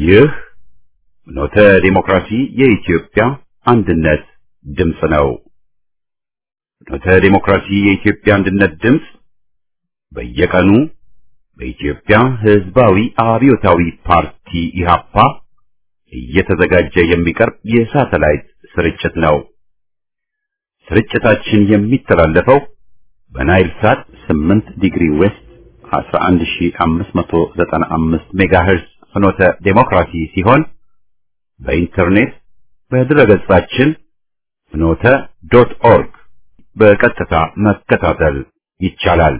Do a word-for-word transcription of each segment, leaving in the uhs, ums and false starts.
ይህ ኖተ ዲሞክራሲ የኢትዮጵያ አንድነት ድምፅ ነው። ኖተ ዲሞክራሲ የኢትዮጵያ አንድነት ድምፅ በየቀኑ በኢትዮጵያ ሕዝባዊ አብዮታዊ ፓርቲ ኢህአፓ እየተዘጋጀ የሚቀርብ የሳተላይት ስርጭት ነው። ስርጭታችን የሚተላለፈው በናይል ሳት ስምንት ዲግሪ ዌስት አስራ አንድ ሺህ አምስት መቶ ዘጠና አምስት ሜጋሄርዝ ፍኖተ ዲሞክራሲ ሲሆን በኢንተርኔት በድረገጻችን ፍኖተ ዶት ኦርግ በቀጥታ መከታተል ይቻላል።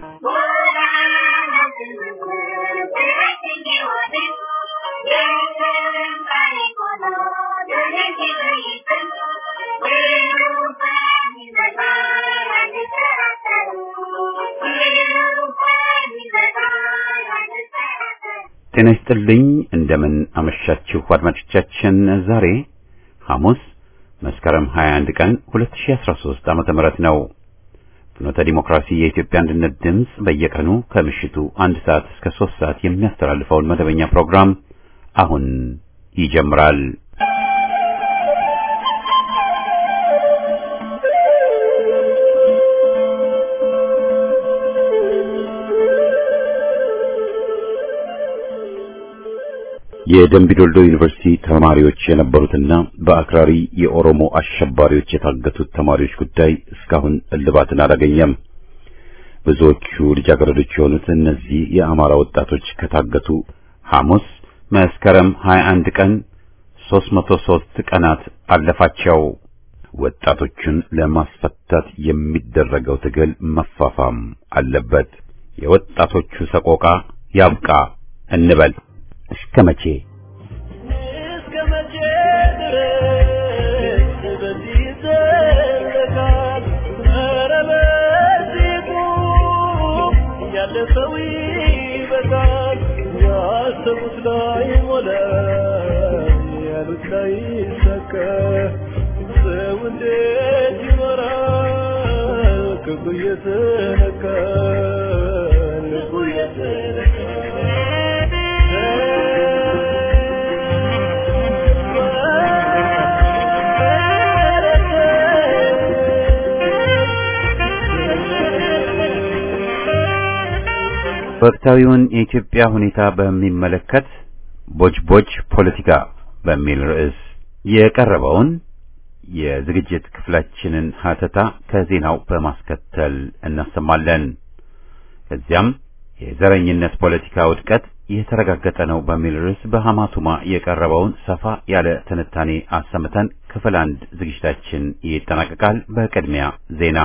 ጤና ይስጥልኝ እንደምን አመሻችሁ አድማጮቻችን። ዛሬ ሐሙስ መስከረም ሃያ አንድ ቀን ሁለት ሺህ አስራ ሶስት ዓመተ ምህረት ነው። ፍኖተ ዲሞክራሲ የኢትዮጵያ አንድነት ድምፅ በየቀኑ ከምሽቱ አንድ ሰዓት እስከ ሶስት ሰዓት የሚያስተላልፈውን መደበኛ ፕሮግራም አሁን ይጀምራል። የደምቢዶልዶ ዩኒቨርሲቲ ተማሪዎች የነበሩትና በአክራሪ የኦሮሞ አሸባሪዎች የታገቱት ተማሪዎች ጉዳይ እስካሁን እልባትን አላገኘም። ብዙዎቹ ልጃገረዶች የሆኑት እነዚህ የአማራ ወጣቶች ከታገቱ ሐሙስ መስከረም ሃያ አንድ ቀን ሦስት መቶ ሦስት ቀናት አለፋቸው። ወጣቶቹን ለማስፈታት የሚደረገው ትግል መፋፋም አለበት። የወጣቶቹ ሰቆቃ ያብቃ እንበል። እስከ መቼ እስከ መቼ ድረስ በዚህ ዘለቃል? ኧረ በዚሁ ያለ ሰው ይበቃል። ያሰቡት ላይ ሞላ ያሉት ላይ ሰከ ሰው እንዴት ይኖራል? ክፉ እየተነካ ልቡ እየተነካ ወቅታዊውን የኢትዮጵያ ሁኔታ በሚመለከት ቦጅቦጅ ፖለቲካ በሚል ርዕስ የቀረበውን የዝግጅት ክፍላችንን ሀተታ ከዜናው በማስከተል እናሰማለን። ከዚያም የዘረኝነት ፖለቲካ ውድቀት የተረጋገጠ ነው በሚል ርዕስ በሐማቱማ የቀረበውን ሰፋ ያለ ትንታኔ አሰምተን ክፍል አንድ ዝግጅታችን ይጠናቀቃል። በቅድሚያ ዜና።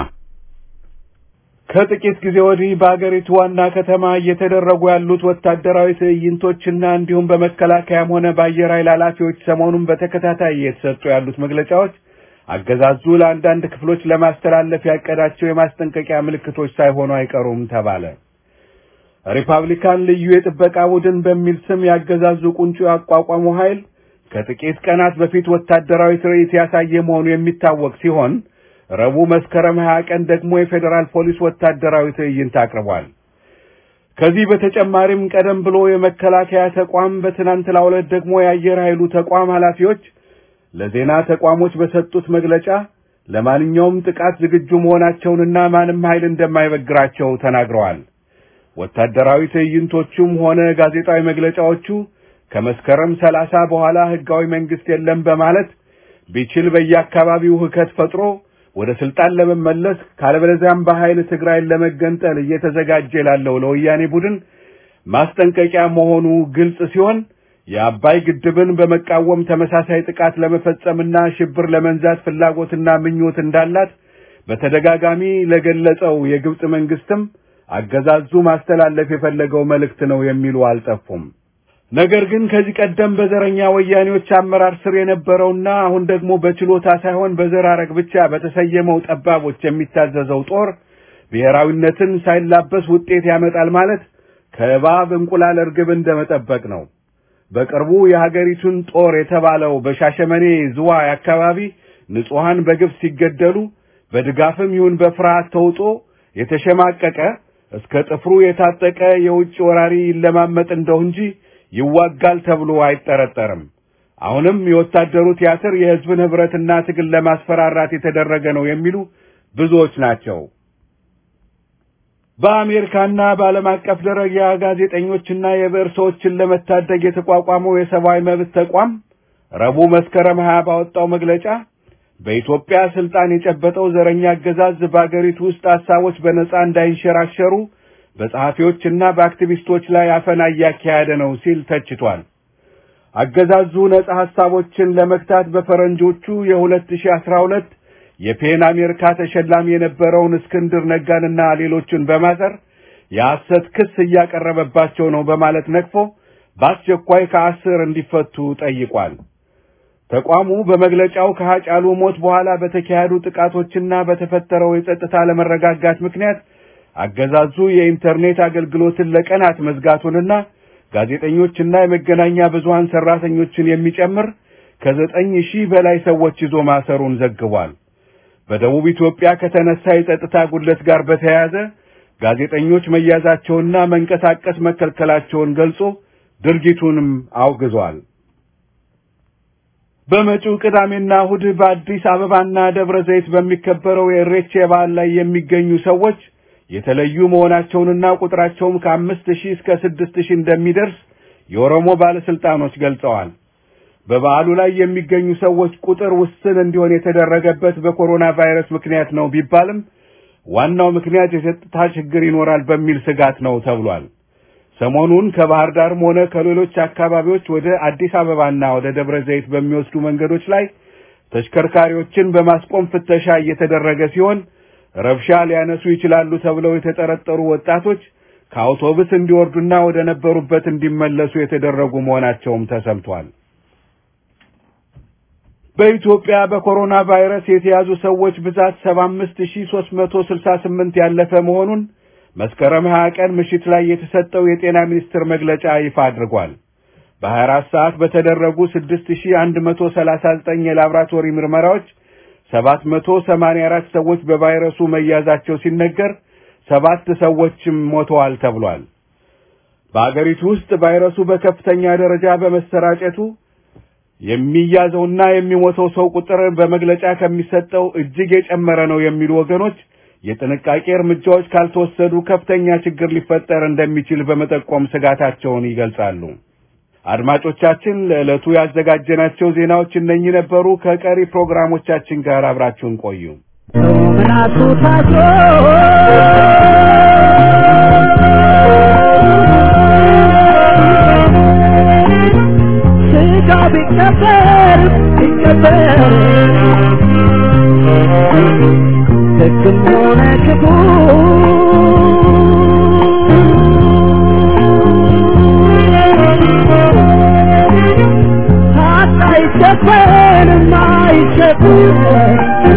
ከጥቂት ጊዜ ወዲህ በአገሪቱ ዋና ከተማ እየተደረጉ ያሉት ወታደራዊ ትዕይንቶችና እንዲሁም በመከላከያም ሆነ በአየር ኃይል ኃላፊዎች ሰሞኑን በተከታታይ እየተሰጡ ያሉት መግለጫዎች አገዛዙ ለአንዳንድ ክፍሎች ለማስተላለፍ ያቀዳቸው የማስጠንቀቂያ ምልክቶች ሳይሆኑ አይቀሩም ተባለ። ሪፐብሊካን ልዩ የጥበቃ ቡድን በሚል ስም ያገዛዙ ቁንጮ ያቋቋመው ኃይል ከጥቂት ቀናት በፊት ወታደራዊ ትርኢት ያሳየ መሆኑ የሚታወቅ ሲሆን ረቡዕ መስከረም ሃያ ቀን ደግሞ የፌደራል ፖሊስ ወታደራዊ ትዕይንት አቅርቧል። ከዚህ በተጨማሪም ቀደም ብሎ የመከላከያ ተቋም በትናንትናው ዕለት ደግሞ የአየር ኃይሉ ተቋም ኃላፊዎች ለዜና ተቋሞች በሰጡት መግለጫ ለማንኛውም ጥቃት ዝግጁ መሆናቸውንና ማንም ኃይል እንደማይበግራቸው ተናግረዋል። ወታደራዊ ትዕይንቶቹም ሆነ ጋዜጣዊ መግለጫዎቹ ከመስከረም ሰላሳ በኋላ ህጋዊ መንግስት የለም በማለት ቢችል በየአካባቢው ሁከት ፈጥሮ ወደ ስልጣን ለመመለስ ካልበለዚያም በኃይል ትግራይን ለመገንጠል እየተዘጋጀ ላለው ለወያኔ ቡድን ማስጠንቀቂያ መሆኑ ግልጽ ሲሆን የአባይ ግድብን በመቃወም ተመሳሳይ ጥቃት ለመፈጸምና ሽብር ለመንዛት ፍላጎትና ምኞት እንዳላት በተደጋጋሚ ለገለጸው የግብጽ መንግስትም አገዛዙ ማስተላለፍ የፈለገው መልእክት ነው የሚሉ አልጠፉም። ነገር ግን ከዚህ ቀደም በዘረኛ ወያኔዎች አመራር ስር የነበረውና አሁን ደግሞ በችሎታ ሳይሆን በዘራረግ ብቻ በተሰየመው ጠባቦች የሚታዘዘው ጦር ብሔራዊነትን ሳይላበስ ውጤት ያመጣል ማለት ከእባብ እንቁላል እርግብ እንደመጠበቅ ነው። በቅርቡ የሀገሪቱን ጦር የተባለው በሻሸመኔ ዝዋይ አካባቢ ንጹሃን በግፍ ሲገደሉ በድጋፍም ይሁን በፍርሃት ተውጦ የተሸማቀቀ እስከ ጥፍሩ የታጠቀ የውጭ ወራሪ ለማመጥ እንደው እንጂ ይዋጋል ተብሎ አይጠረጠርም። አሁንም የወታደሩ ቲያትር የህዝብን ህብረትና ትግል ለማስፈራራት የተደረገ ነው የሚሉ ብዙዎች ናቸው። በአሜሪካና በዓለም አቀፍ ደረጃ ጋዜጠኞችና የብዕር ሰዎችን ለመታደግ የተቋቋመው የሰብአዊ መብት ተቋም ረቡዕ መስከረም ሃያ ባወጣው መግለጫ በኢትዮጵያ ስልጣን የጨበጠው ዘረኛ አገዛዝ በአገሪቱ ውስጥ ሐሳቦች በነጻ እንዳይንሸራሸሩ በጸሐፊዎችና በአክቲቪስቶች ላይ አፈና እያካሄደ ነው ሲል ተችቷል። አገዛዙ ነጻ ሐሳቦችን ለመክታት በፈረንጆቹ የ2012 የፔን አሜሪካ ተሸላሚ የነበረውን እስክንድር ነጋንና ሌሎችን በማሰር የሐሰት ክስ እያቀረበባቸው ነው በማለት ነቅፎ በአስቸኳይ ከአስር እንዲፈቱ ጠይቋል። ተቋሙ በመግለጫው ከሃጫሉ ሞት በኋላ በተካሄዱ ጥቃቶችና በተፈጠረው የጸጥታ ለመረጋጋት ምክንያት አገዛዙ የኢንተርኔት አገልግሎትን ለቀናት መዝጋቱንና ጋዜጠኞችና የመገናኛ ብዙሃን ሰራተኞችን የሚጨምር ከዘጠኝ ሺህ በላይ ሰዎች ይዞ ማሰሩን ዘግቧል። በደቡብ ኢትዮጵያ ከተነሳ የጸጥታ ጉድለት ጋር በተያያዘ ጋዜጠኞች መያዛቸውና መንቀሳቀስ መከልከላቸውን ገልጾ ድርጊቱንም አውግዟል። በመጪው ቅዳሜና እሁድ በአዲስ አበባና ደብረ ዘይት በሚከበረው የኢሬቻ በዓል ላይ የሚገኙ ሰዎች የተለዩ መሆናቸውንና ቁጥራቸውም ከአምስት ሺህ እስከ ስድስት ሺህ እንደሚደርስ የኦሮሞ ባለስልጣኖች ገልጸዋል። በበዓሉ ላይ የሚገኙ ሰዎች ቁጥር ውስን እንዲሆን የተደረገበት በኮሮና ቫይረስ ምክንያት ነው ቢባልም ዋናው ምክንያት የጸጥታ ችግር ይኖራል በሚል ስጋት ነው ተብሏል። ሰሞኑን ከባህር ዳርም ሆነ ከሌሎች አካባቢዎች ወደ አዲስ አበባና ወደ ደብረ ዘይት በሚወስዱ መንገዶች ላይ ተሽከርካሪዎችን በማስቆም ፍተሻ እየተደረገ ሲሆን ረብሻ ሊያነሱ ይችላሉ ተብለው የተጠረጠሩ ወጣቶች ከአውቶቡስ እንዲወርዱና ወደ ነበሩበት እንዲመለሱ የተደረጉ መሆናቸውም ተሰምቷል። በኢትዮጵያ በኮሮና ቫይረስ የተያዙ ሰዎች ብዛት ሰባ አምስት ሺህ ሦስት መቶ ስልሳ ስምንት ያለፈ መሆኑን መስከረም ሃያ ቀን ምሽት ላይ የተሰጠው የጤና ሚኒስቴር መግለጫ ይፋ አድርጓል። በሃያ አራት ሰዓት በተደረጉ ስድስት ሺህ አንድ መቶ ሰላሳ ዘጠኝ የላብራቶሪ ምርመራዎች ሰባት መቶ ሰማንያ አራት ሰዎች በቫይረሱ መያዛቸው ሲነገር ሰባት ሰዎችም ሞተዋል ተብሏል። በአገሪቱ ውስጥ ቫይረሱ በከፍተኛ ደረጃ በመሰራጨቱ የሚያዘውና የሚሞተው ሰው ቁጥር በመግለጫ ከሚሰጠው እጅግ የጨመረ ነው የሚሉ ወገኖች የጥንቃቄ እርምጃዎች ካልተወሰዱ ከፍተኛ ችግር ሊፈጠር እንደሚችል በመጠቆም ስጋታቸውን ይገልጻሉ። አድማጮቻችን ለዕለቱ ያዘጋጀናቸው ዜናዎች እነኚህ ነበሩ። ከቀሪ ፕሮግራሞቻችን ጋር አብራችሁን ቆዩ። ምናቱ ታጆ ስጋ ቢቀበር ቢቀበር ሕግም ሆነ ክፉ አይሸፈንም አይሸፈንም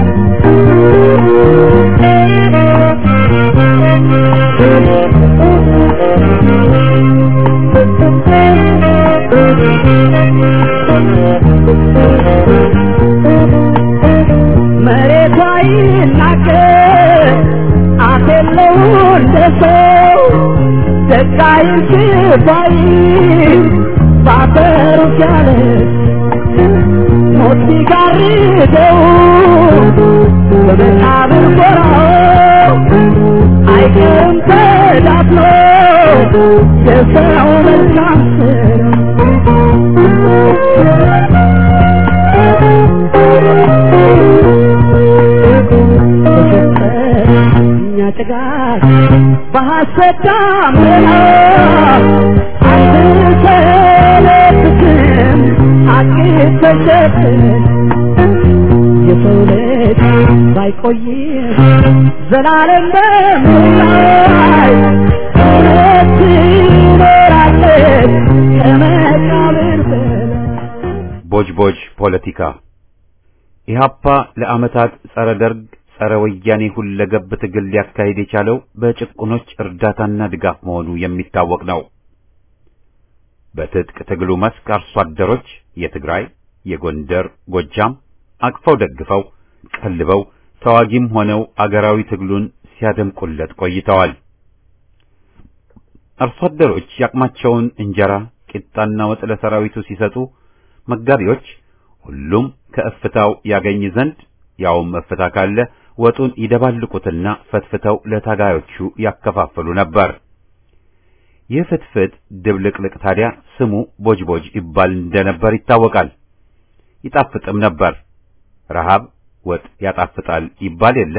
መሬቷ ይናገር አፍ የለው እንደ ሰው ደቃይ ሽባይ ባፈሩ ቻለ ሞት ሲጋርደው በመቃብር ጎራው አይቀርም ተዳፍኖ የሰው መልካም እኛ ጭጋግ በሐሰት ዳመና አንሰለብትም አቂት ተሸፍን የሰው ልጅ ባይቆይም ዘላለም በምድር እውነት ትኖራለች ከመቃብር በላይ። ቦጅቦጅ ፖለቲካ ኢህአፓ ለዓመታት ጸረ ደርግ ጸረ ወያኔ ሁለገብ ትግል ሊያካሂድ የቻለው በጭቁኖች እርዳታና ድጋፍ መሆኑ የሚታወቅ ነው። በትጥቅ ትግሉ መስክ አርሶ አደሮች የትግራይ፣ የጎንደር፣ ጎጃም አቅፈው ደግፈው ቀልበው ተዋጊም ሆነው አገራዊ ትግሉን ሲያደምቁለት ቆይተዋል። አርሶ አደሮች ያቅማቸውን እንጀራ፣ ቂጣና ወጥ ለሰራዊቱ ሲሰጡ መጋቢዎች ሁሉም ከእፍታው ያገኝ ዘንድ ያውም እፍታ ካለ ወጡን ይደባልቁትና ፈትፍተው ለታጋዮቹ ያከፋፍሉ ነበር። ይህ ፍትፍት ድብልቅልቅ ታዲያ ስሙ ቦጅቦጅ ይባል እንደነበር ይታወቃል። ይጣፍጥም ነበር። ረሃብ ወጥ ያጣፍጣል ይባል የለ።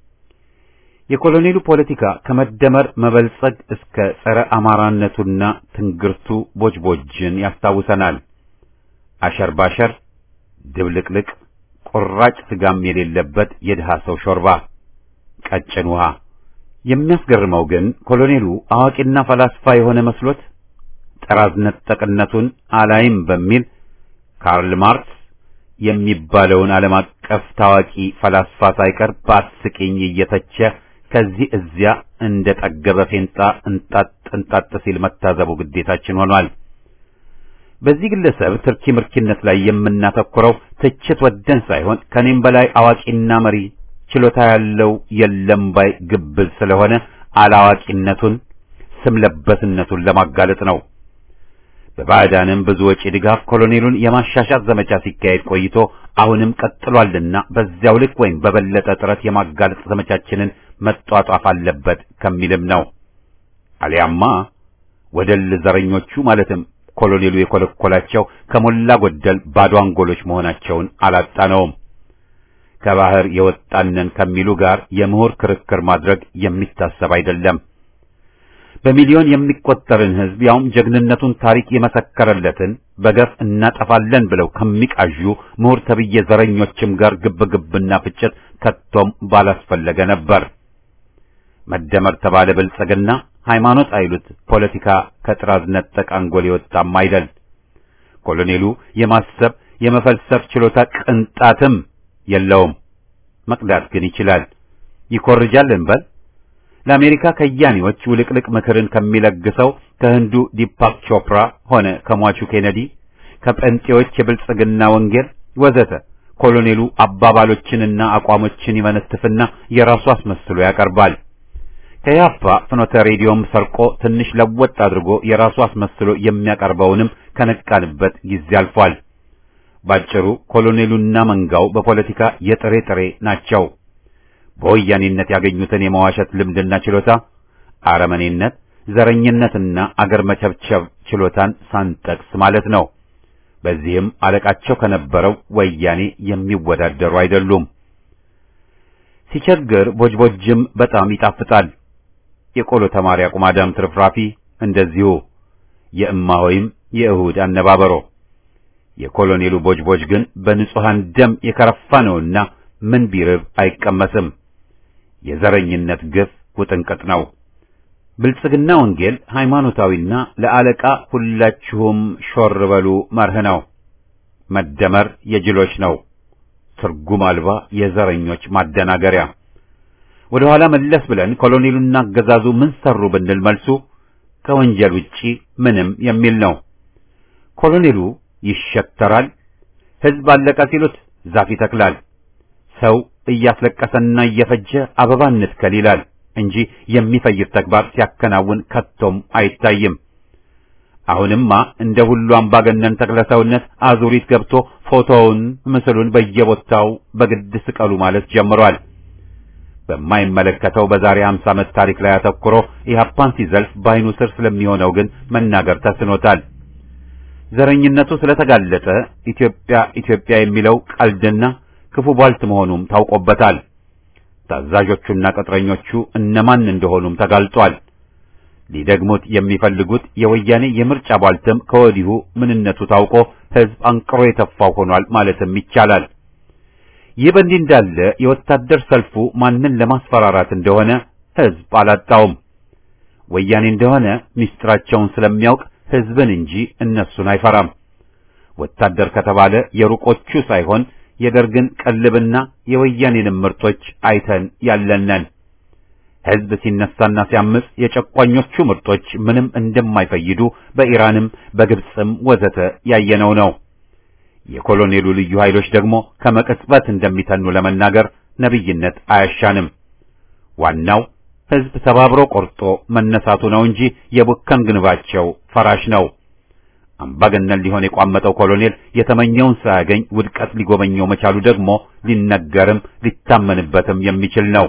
የኮሎኔሉ ፖለቲካ ከመደመር መበልጸግ እስከ ጸረ አማራነቱና ትንግርቱ ቦጅቦጅን ያስታውሰናል። አሸር ባሸር፣ ድብልቅልቅ፣ ቁራጭ ስጋም የሌለበት የድሃ ሰው ሾርባ፣ ቀጭን ውሃ። የሚያስገርመው ግን ኮሎኔሉ አዋቂና ፈላስፋ የሆነ መስሎት ጠራዝ ነጠቅነቱን አላይም በሚል ካርል ማርክስ የሚባለውን ዓለም አቀፍ ታዋቂ ፈላስፋ ሳይቀር በአስቂኝ እየተቸ ከዚህ እዚያ እንደ ጠገበ ፌንጣ እንጣጥ እንጣጥ ሲል መታዘቡ ግዴታችን ሆኗል። በዚህ ግለሰብ ትርኪ ምርኪነት ላይ የምናተኩረው ትችት ወደን ሳይሆን ከኔም በላይ አዋቂና መሪ ችሎታ ያለው የለም ባይ ግብል ስለሆነ አላዋቂነቱን ስም ለበስነቱን ለማጋለጥ ነው። በባዕዳንም ብዙ ወጪ ድጋፍ ኮሎኔሉን የማሻሻት ዘመቻ ሲካሄድ ቆይቶ አሁንም ቀጥሏልና በዚያው ልክ ወይም በበለጠ ጥረት የማጋለጥ ዘመቻችንን መጧጧፍ አለበት ከሚልም ነው። አሊያማ ወደል ዘረኞቹ ማለትም ኮሎኔሉ የኮለኮላቸው ከሞላ ጎደል ባዶ አንጎሎች መሆናቸውን አላጣነውም። ከባህር የወጣነን ከሚሉ ጋር የምሁር ክርክር ማድረግ የሚታሰብ አይደለም። በሚሊዮን የሚቆጠርን ሕዝብ ያውም ጀግንነቱን ታሪክ የመሰከረለትን በገፍ እናጠፋለን ብለው ከሚቃዡ ምሁር ተብዬ ዘረኞችም ጋር ግብግብና ፍጭት ከቶም ባላስፈለገ ነበር። መደመር ተባለ ብልጽግና ሃይማኖት አይሉት ፖለቲካ ከጥራዝ ነጠቅ አንጎል የወጣም አይደል። ኮሎኔሉ የማሰብ የመፈልሰፍ ችሎታ ቅንጣትም የለውም። መቅዳት ግን ይችላል። ይኮርጃል እንበል። ለአሜሪካ ከያኔዎች ውልቅልቅ ምክርን ከሚለግሰው ከህንዱ ዲፓክ ቾፕራ ሆነ ከሟቹ ኬኔዲ ከጴንጤዎች የብልጽግና ወንጌል ወዘተ ኮሎኔሉ አባባሎችንና አቋሞችን ይመነትፍና የራሱ አስመስሎ ያቀርባል። ከያፓ ፍኖተ ሬዲዮም ሰርቆ ትንሽ ለወጥ አድርጎ የራሱ አስመስሎ የሚያቀርበውንም ከነቃንበት ጊዜ አልፏል። ባጭሩ ኮሎኔሉና መንጋው በፖለቲካ የጥሬ ጥሬ ናቸው። በወያኔነት ያገኙትን የመዋሸት ልምድና ችሎታ፣ አረመኔነት፣ ዘረኝነትና አገር መቸብቸብ ችሎታን ሳንጠቅስ ማለት ነው። በዚህም አለቃቸው ከነበረው ወያኔ የሚወዳደሩ አይደሉም። ሲቸግር ቦጅቦጅም በጣም ይጣፍጣል። የቆሎ ተማሪ አቁማዳም ትርፍራፊ እንደዚሁ የእማሆይም የእሁድ አነባበሮ። የኮሎኔሉ ቦጅቦጅ ግን በንጹሃን ደም የከረፋ ነውና ምን ቢርብ አይቀመስም። የዘረኝነት ግፍ ውጥንቅጥ ነው። ብልጽግና ወንጌል ሃይማኖታዊና ለአለቃ ሁላችሁም ሾር በሉ መርህ ነው። መደመር የጅሎች ነው። ትርጉም አልባ የዘረኞች ማደናገሪያ። ወደ ኋላ መለስ ብለን ኮሎኔሉና አገዛዙ ምን ሰሩ ብንል መልሱ ከወንጀል ውጪ ምንም የሚል ነው። ኮሎኔሉ ይሸተራል። ሕዝብ አለቀ ሲሉት ዛፍ ይተክላል። ሰው እያስለቀሰና እየፈጀ አበባ እንትከል ይላል እንጂ የሚፈይድ ተግባር ሲያከናውን ከቶም አይታይም። አሁንማ እንደ ሁሉ አምባገነን ተክለሰውነት አዙሪት ገብቶ ፎቶውን ምስሉን በየቦታው በግድ ስቀሉ ማለት ጀምሯል። በማይመለከተው በዛሬ ሃምሳ ዓመት ታሪክ ላይ አተኩሮ ኢህአፓን ሲዘልፍ በዓይኑ ስር ስለሚሆነው ግን መናገር ተስኖታል። ዘረኝነቱ ስለተጋለጠ ኢትዮጵያ ኢትዮጵያ የሚለው ቀልድና ክፉ ቧልት መሆኑም ታውቆበታል። ታዛዦቹና ቅጥረኞቹ እነማን እንደሆኑም ተጋልጧል። ሊደግሙት የሚፈልጉት የወያኔ የምርጫ ቧልትም ከወዲሁ ምንነቱ ታውቆ ሕዝብ አንቅሮ የተፋው ሆኗል ማለትም ይቻላል። ይህ በእንዲህ እንዳለ የወታደር ሰልፉ ማንን ለማስፈራራት እንደሆነ ሕዝብ አላጣውም። ወያኔ እንደሆነ ምስጢራቸውን ስለሚያውቅ ሕዝብን እንጂ እነሱን አይፈራም። ወታደር ከተባለ የሩቆቹ ሳይሆን የደርግን ቀልብና የወያኔንም ምርጦች አይተን ያለነን። ሕዝብ ሲነሳና ሲያምጽ የጨቋኞቹ ምርጦች ምንም እንደማይፈይዱ በኢራንም በግብጽም ወዘተ ያየነው ነው። የኮሎኔሉ ልዩ ኃይሎች ደግሞ ከመቅጽበት እንደሚተኑ ለመናገር ነብይነት አያሻንም። ዋናው ሕዝብ ተባብሮ ቆርጦ መነሳቱ ነው እንጂ የቡከን ግንባቸው ፈራሽ ነው። አምባገነን ሊሆን የቋመጠው ኮሎኔል የተመኘውን ሳያገኝ ውድቀት ሊጎበኘው መቻሉ ደግሞ ሊነገርም ሊታመንበትም የሚችል ነው።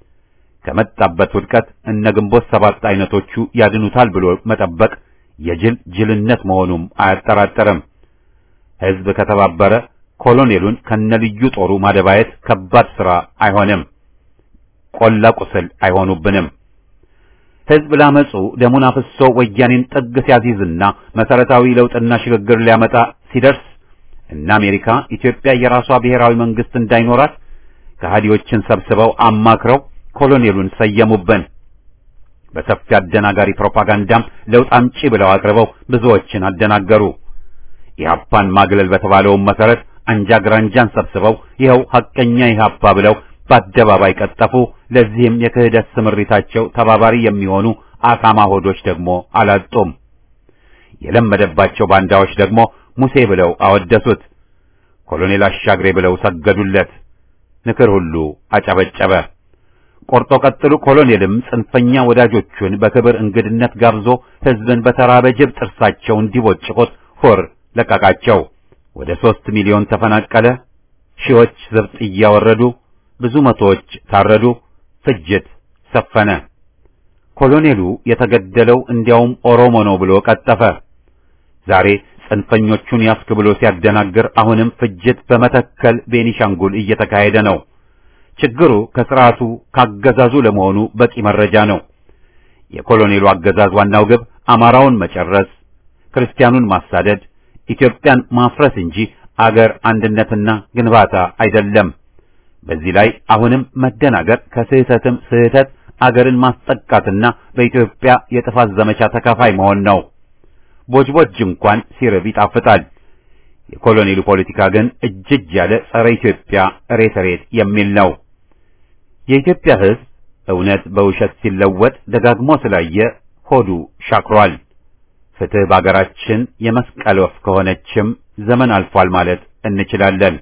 ከመጣበት ውድቀት እነ ግንቦት ሰባት አይነቶቹ ያድኑታል ብሎ መጠበቅ የጅል ጅልነት መሆኑም አያጠራጠርም። ሕዝብ ከተባበረ ኮሎኔሉን ከነልዩ ጦሩ ማደባየት ከባድ ሥራ አይሆንም። ቆላ ቁስል አይሆኑብንም። ሕዝብ ላመጹ ደሙን አፍሶ ወያኔን ጥግ ሲያዚዝና መሰረታዊ ለውጥና ሽግግር ሊያመጣ ሲደርስ እና አሜሪካ ኢትዮጵያ የራሷ ብሔራዊ መንግስት እንዳይኖራት ከሃዲዎችን ሰብስበው አማክረው ኮሎኔሉን ሰየሙብን። በሰፊ አደናጋሪ ፕሮፓጋንዳም ለውጥ አምጪ ብለው አቅርበው ብዙዎችን አደናገሩ። ኢህአፓን ማግለል በተባለው መሰረት አንጃ ግራንጃን ሰብስበው ይኸው ሐቀኛ ኢህአፓ ብለው በአደባባይ ቀጠፉ። ለዚህም የክህደት ስምሪታቸው ተባባሪ የሚሆኑ አሳማ ሆዶች ደግሞ አላጡም። የለመደባቸው ባንዳዎች ደግሞ ሙሴ ብለው አወደሱት። ኮሎኔል አሻግሬ ብለው ሰገዱለት። ንክር ሁሉ አጨበጨበ። ቆርጦ ቀጥሉ ኮሎኔልም ጽንፈኛ ወዳጆቹን በክብር እንግድነት ጋብዞ ሕዝብን በተራበ ጅብ ጥርሳቸው እንዲቦጭቁት ሆር ለቀቃቸው። ወደ ሦስት ሚሊዮን ተፈናቀለ። ሺዎች ዝብጥ እያወረዱ ብዙ መቶዎች ታረዱ። ፍጅት ሰፈነ። ኮሎኔሉ የተገደለው እንዲያውም ኦሮሞ ነው ብሎ ቀጠፈ። ዛሬ ጽንፈኞቹን ያስክ ብሎ ሲያደናግር አሁንም ፍጅት በመተከል ቤኒሻንጉል እየተካሄደ ነው። ችግሩ ከሥርዓቱ ካገዛዙ ለመሆኑ በቂ መረጃ ነው። የኮሎኔሉ አገዛዝ ዋናው ግብ አማራውን መጨረስ፣ ክርስቲያኑን ማሳደድ፣ ኢትዮጵያን ማፍረስ እንጂ አገር አንድነትና ግንባታ አይደለም። በዚህ ላይ አሁንም መደናገር ከስህተትም ስህተት አገርን ማስጠቃትና በኢትዮጵያ የጥፋት ዘመቻ ተካፋይ መሆን ነው። ቦጅቦጅ እንኳን ሲርብ ይጣፍጣል። የኮሎኔሉ ፖለቲካ ግን እጅግ ያለ ጸረ ኢትዮጵያ ሬት ሬት የሚል ነው። የኢትዮጵያ ሕዝብ እውነት በውሸት ሲለወጥ ደጋግሞ ስላየ ሆዱ ሻክሯል። ፍትህ በአገራችን የመስቀል ወፍ ከሆነችም ዘመን አልፏል ማለት እንችላለን።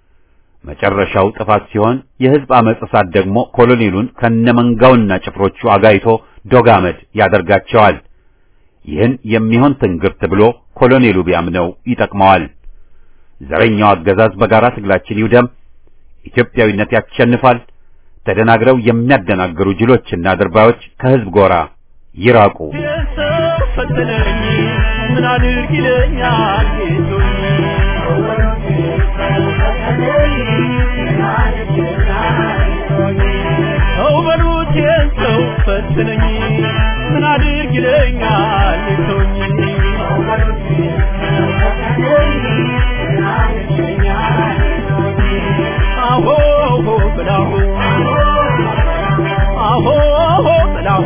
መጨረሻው ጥፋት ሲሆን የሕዝብ አመጽ እሳት ደግሞ ኮሎኔሉን ከነመንጋውና ጭፍሮቹ አጋይቶ ዶጋመድ ያደርጋቸዋል። ይህን የሚሆን ትንግርት ብሎ ኮሎኔሉ ቢያምነው ይጠቅመዋል። ዘረኛው አገዛዝ በጋራ ትግላችን ይውደም። ኢትዮጵያዊነት ያሸንፋል። ተደናግረው የሚያደናግሩ ጅሎችና ድርባዮች ከሕዝብ ጎራ ይራቁ። ምን አድርግ ይለኛል ሰው በሉት የሰው ፈትነኝ ምን አድርግ ይለኛል ቶኝ አሆ ብላሁ አሆ ብላሁ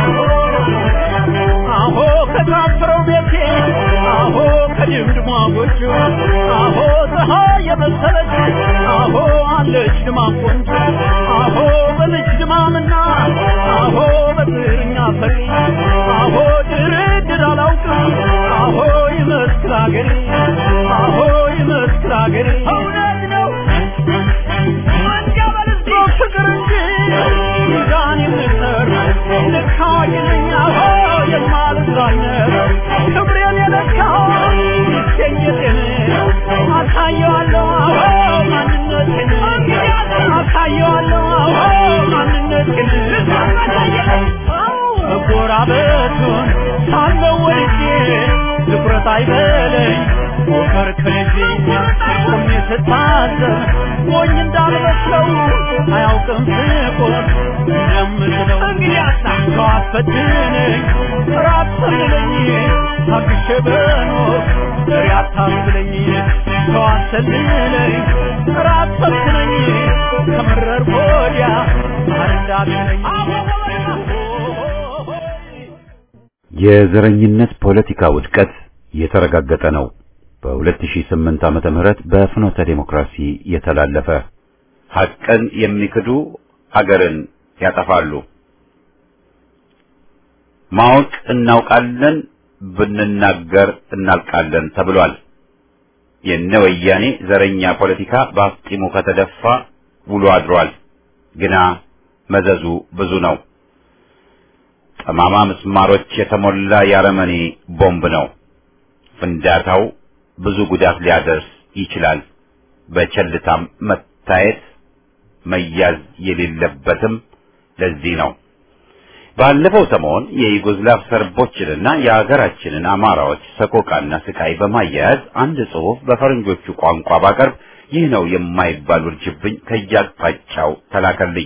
አሆ ከታፈረው ቤቴ አሆ ከድምድሟ ጎጆ አሆ ፀሐይ የመሰለች አሆ አለች ድማም ቆንጆ አሆ በልጅ ድማምና አሆ በጥርኛ ፈሪ አሆ ድርድር አላውቅም አሆ ይመስል አገሬ አሆ ይመስል አገሬ እውነት ነው አንጃበልስ ፍቅር እንጂ ሚዛን የምሰር ልካይነኛ አሆ የማልዛነር ክብሬን የለካው ይገኘቴን አሳየዋለሁ አዎ ማንነቴን አሳየዋለሁ አዎ ማንነቴን መጎራበቱን ሳለው ወልጄ ትኩረት አይበለኝ ሞከር ከልጄ ቆሜ ስታዘብ ሞኝ እንዳልመስለው አያውቅም ፍቅር እንደምትለው ተዋፈትነኝ ራት ሰልለኝ ታግሼ በኖር ዘሬ አታስብለኝ ተዋሰልለኝ ራት ሰልለኝ ከመረር ወዲያ አንዳትለኝ የዘረኝነት ፖለቲካ ውድቀት የተረጋገጠ ነው። በሁለት ሺህ ስምንት ዓመተ ምህረት በፍኖተ ዲሞክራሲ የተላለፈ ሐቅን የሚክዱ ሀገርን ያጠፋሉ። ማወቅ እናውቃለን፣ ብንናገር እናልቃለን ተብሏል። የነ ወያኔ ዘረኛ ፖለቲካ በአፍጢሙ ከተደፋ ውሎ አድሯል። ግና መዘዙ ብዙ ነው። ጠማማ ምስማሮች የተሞላ ያረመኔ ቦምብ ነው። ፍንዳታው ብዙ ጉዳት ሊያደርስ ይችላል። በቸልታም መታየት መያዝ የሌለበትም ለዚህ ነው። ባለፈው ሰሞን የዩጎዝላቭ ሰርቦችንና የሀገራችንን አማራዎች ሰቆቃና ስቃይ በማያያዝ አንድ ጽሑፍ በፈረንጆቹ ቋንቋ ባቀርብ ይህ ነው የማይባል ውርጅብኝ ከያቅጣጫው ተላከልኝ።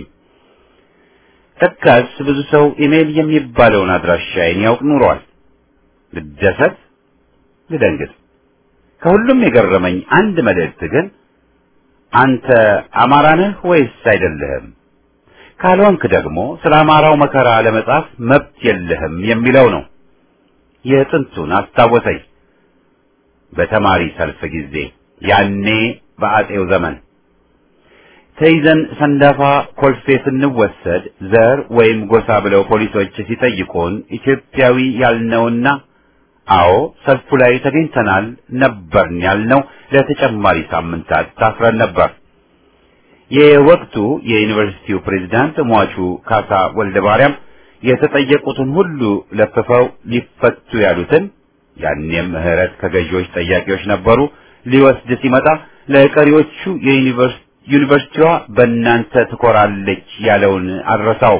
ተካስ ብዙ ሰው ኢሜል የሚባለውን አድራሻዬን ያውቅ ኑሯል። ልደሰት፣ ልደንግጥ። ከሁሉም የገረመኝ አንድ መልእክት ግን አንተ አማራ ነህ ወይስ አይደለህም? ካልሆንክ ደግሞ ስለ አማራው መከራ ለመጻፍ መብት የለህም የሚለው ነው። የጥንቱን አስታወሰኝ። በተማሪ ሰልፍ ጊዜ ያኔ በአጼው ዘመን ተይዘን ሰንዳፋ ኮልፌ ስንወሰድ ዘር ወይም ጎሳ ብለው ፖሊሶች ሲጠይቁን ኢትዮጵያዊ ያልነውና አዎ ሰልፉ ላይ ተገኝተናል ነበርን ያልነው ለተጨማሪ ሳምንታት ታስረን ነበር። የወቅቱ የዩኒቨርሲቲው ፕሬዝዳንት ሟቹ ካሳ ወልደ ማርያም የተጠየቁትን ሁሉ ለፍፈው ሊፈቱ ያሉትን ያኔም ምህረት ከገዢዎች ጠያቂዎች ነበሩ ሊወስድ ሲመጣ ለቀሪዎቹ የዩኒቨርሲቲዋ በእናንተ ትኮራለች ያለውን አልረሳውም።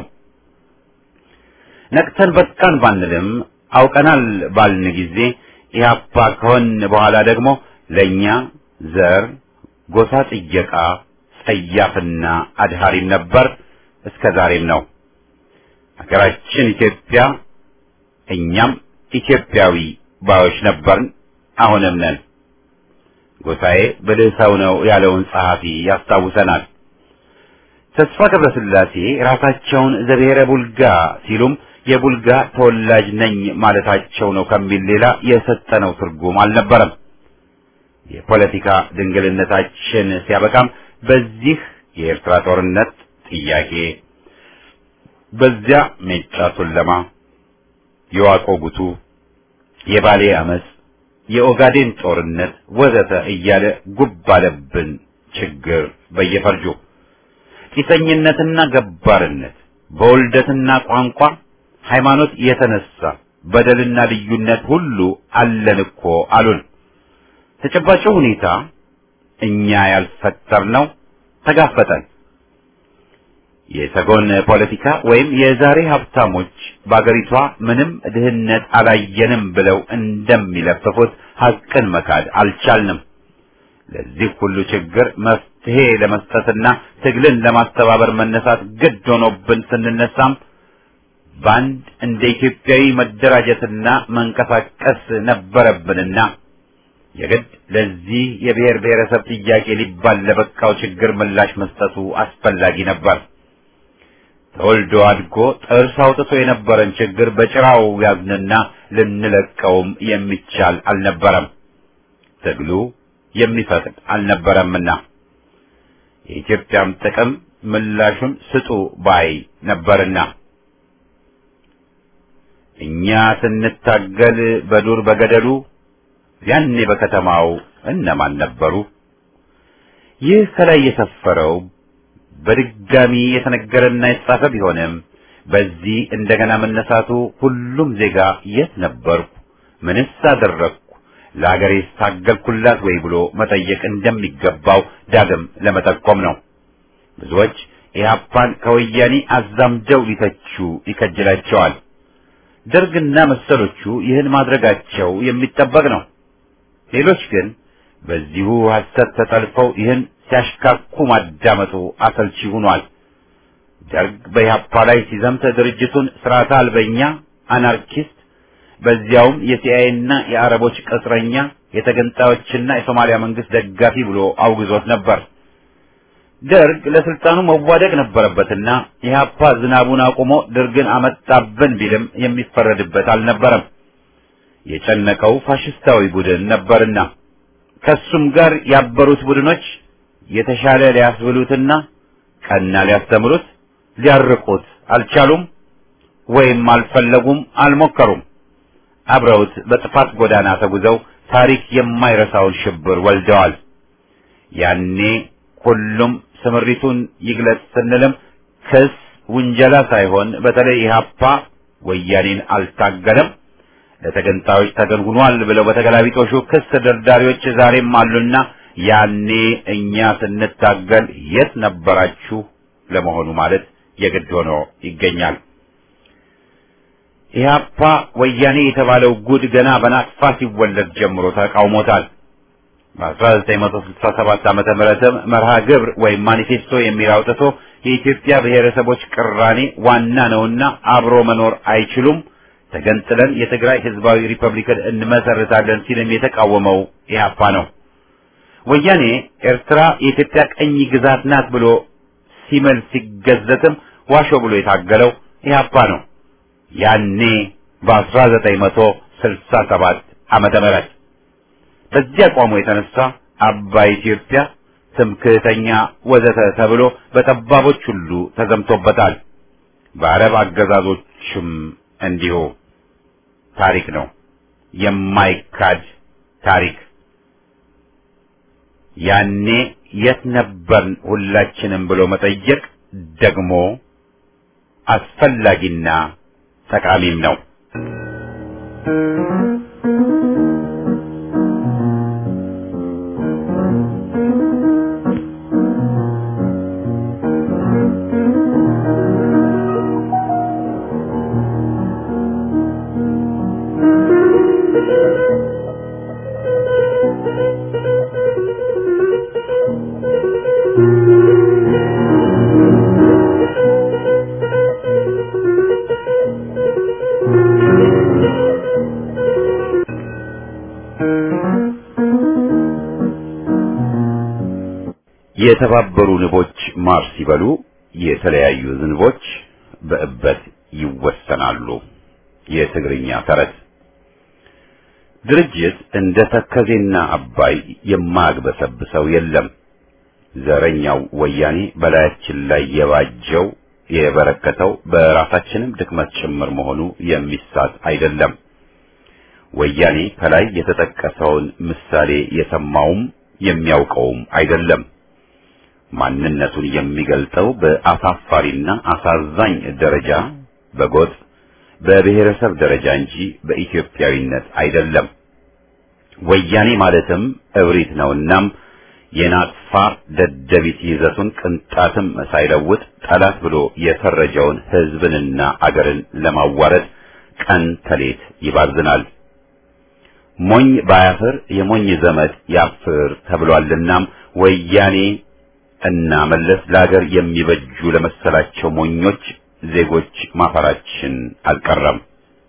ነቅተን በቃን ባንልም አውቀናል ባልን ጊዜ ኢህአፓ ከሆን በኋላ ደግሞ ለኛ ዘር ጎሳ ጥየቃ ጸያፍና አድሃሪም ነበር፣ እስከ ዛሬም ነው። ሀገራችን ኢትዮጵያ እኛም ኢትዮጵያዊ ባዮች ነበርን፣ አሁንም ነን። ጎሳዬ ብልህ ሰው ነው ያለውን ጸሐፊ ያስታውሰናል። ተስፋ ገብረስላሴ ራሳቸውን ዘብሔረ ቡልጋ ሲሉም የቡልጋ ተወላጅ ነኝ ማለታቸው ነው ከሚል ሌላ የሰጠነው ትርጉም አልነበረም። የፖለቲካ ድንግልነታችን ሲያበቃም በዚህ የኤርትራ ጦርነት ጥያቄ፣ በዚያ ሜጫ ቱለማ፣ የዋቆ ጉቱ፣ የባሌ አመጽ፣ የኦጋዴን ጦርነት ወዘተ እያለ ጉብ አለብን ችግር በየፈርጁ። ጢሰኝነትና ገባርነት በውልደትና ቋንቋ ሃይማኖት የተነሳ በደልና ልዩነት ሁሉ አለን እኮ አሉን። ተጨባጭ ሁኔታ እኛ ያልፈጠርነው ተጋፈጠን። የሰጎን ፖለቲካ ወይም የዛሬ ሀብታሞች በአገሪቷ ምንም ድህነት አላየንም ብለው እንደሚለፍፉት ሐቅን መካድ አልቻልንም። ለዚህ ሁሉ ችግር መፍትሄ ለመስጠትና ትግልን ለማስተባበር መነሳት ግድ ሆኖብን ስንነሳም ባንድ እንደ ኢትዮጵያዊ መደራጀትና መንቀሳቀስ ነበረብንና የግድ ለዚህ የብሔር ብሔረሰብ ጥያቄ ሊባል ለበቃው ችግር ምላሽ መስጠቱ አስፈላጊ ነበር። ተወልዶ አድጎ ጥርስ አውጥቶ የነበረን ችግር በጭራው ያዝንና ልንለቀውም የሚቻል አልነበረም። ትግሉ የሚፈቅድ አልነበረምና የኢትዮጵያም ጥቅም ምላሹን ስጡ ባይ ነበርና እኛ ስንታገል በዱር በገደሉ ያኔ በከተማው እነማን ነበሩ? ይህ ከላይ የሰፈረው በድጋሚ የተነገረና የተጻፈ ቢሆንም በዚህ እንደገና መነሳቱ ሁሉም ዜጋ የት ነበርኩ፣ ምንስ አደረግኩ፣ ለአገሬ ታገልኩላት ወይ ብሎ መጠየቅ እንደሚገባው ዳግም ለመጠቆም ነው። ብዙዎች ኢህአፓን ከወያኔ አዛምደው ሊተቹ ይከጅላቸዋል። ደርግና መሰሎቹ ይህን ማድረጋቸው የሚጠበቅ ነው። ሌሎች ግን በዚሁ ሐሰት ተጠልፈው ይህን ሲያሽካኩ ማዳመጡ አሰልቺ ሆኗል። ደርግ በኢህአፓ ላይ ሲዘምት ድርጅቱን ስርዓተ አልበኛ አናርኪስት፣ በዚያውም የሲአይኤና የአረቦች ቅጥረኛ፣ የተገንጣዮችና የሶማሊያ መንግስት ደጋፊ ብሎ አውግዞት ነበር። ደርግ ለስልጣኑ መዋደቅ ነበረበትና ኢህአፓ ዝናቡን አቁሞ ደርግን አመጣብን ቢልም የሚፈረድበት አልነበረም። የጨነቀው ፋሽስታዊ ቡድን ነበርና ከሱም ጋር ያበሩት ቡድኖች የተሻለ ሊያስብሉትና ቀና ሊያስተምሩት ሊያርቁት አልቻሉም፣ ወይም አልፈለጉም፣ አልሞከሩም። አብረውት በጥፋት ጎዳና ተጉዘው ታሪክ የማይረሳውን ሽብር ወልደዋል። ያኔ ሁሉም ስምሪቱን ይግለጽ ስንልም ክስ ውንጀላ ሳይሆን በተለይ ኢህአፓ ወያኔን አልታገለም፣ ለተገንጣዮች ተገንግኗል ብለው በተገላቢጦሹ ክስ ደርዳሪዎች ዛሬም አሉና ያኔ እኛ ስንታገል የት ነበራችሁ ለመሆኑ ማለት የግድ ሆኖ ይገኛል። ኢህአፓ ወያኔ የተባለው ጉድ ገና በናቅፋ ሲወለድ ጀምሮ ተቃውሞታል። በአስራ ዘጠኝ መቶ ስልሳ ሰባት ዓመተ ምህረትም መርሃ ግብር ወይም ማኒፌስቶ የሚል አውጥቶ የኢትዮጵያ ብሔረሰቦች ቅራኔ ዋና ነውና አብሮ መኖር አይችሉም፣ ተገንጥለን የትግራይ ህዝባዊ ሪፐብሊክን እንመሰርታለን ሲልም የተቃወመው ኢህአፓ ነው። ወያኔ ኤርትራ የኢትዮጵያ ቀኝ ግዛት ናት ብሎ ሲመል ሲገዘትም ዋሾ ብሎ የታገለው ኢህአፓ ነው። ያኔ በአስራ ዘጠኝ መቶ ስልሳ ሰባት ዓመተ ምህረት በዚያ አቋሙ የተነሳ አባይ ኢትዮጵያ፣ ትምክህተኛ ወዘተ ተብሎ በጠባቦች ሁሉ ተዘምቶበታል። በአረብ አገዛዞችም እንዲሁ። ታሪክ ነው፣ የማይካድ ታሪክ። ያኔ የት ነበርን ሁላችንም ብሎ መጠየቅ ደግሞ አስፈላጊና ጠቃሚም ነው። የተባበሩ ንቦች ማር ሲበሉ የተለያዩ ዝንቦች በእበት ይወሰናሉ። የትግርኛ ተረት። ድርጅት እንደ ተከዜና አባይ የማያግበሰብሰው የለም። ዘረኛው ወያኔ በላያችን ላይ የባጀው የበረከተው በራሳችንም ድክመት ጭምር መሆኑ የሚሳት አይደለም። ወያኔ ከላይ የተጠቀሰውን ምሳሌ የሰማውም የሚያውቀውም አይደለም። ማንነቱን የሚገልጠው በአሳፋሪና አሳዛኝ ደረጃ በጎጥ በብሔረሰብ ደረጃ እንጂ በኢትዮጵያዊነት አይደለም። ወያኔ ማለትም እብሪት ነውናም የናጥፋ ደደቢት ይዘቱን ቅንጣትም ሳይለውጥ ጠላት ብሎ የፈረጀውን ሕዝብንና አገርን ለማዋረድ ቀን ተሌት ይባዝናል። ሞኝ ባያፍር የሞኝ ዘመድ ያፍር ተብሏልናም ወያኔ እና መለስ ለሀገር የሚበጁ ለመሰላቸው ሞኞች ዜጎች ማፈራችን አልቀረም።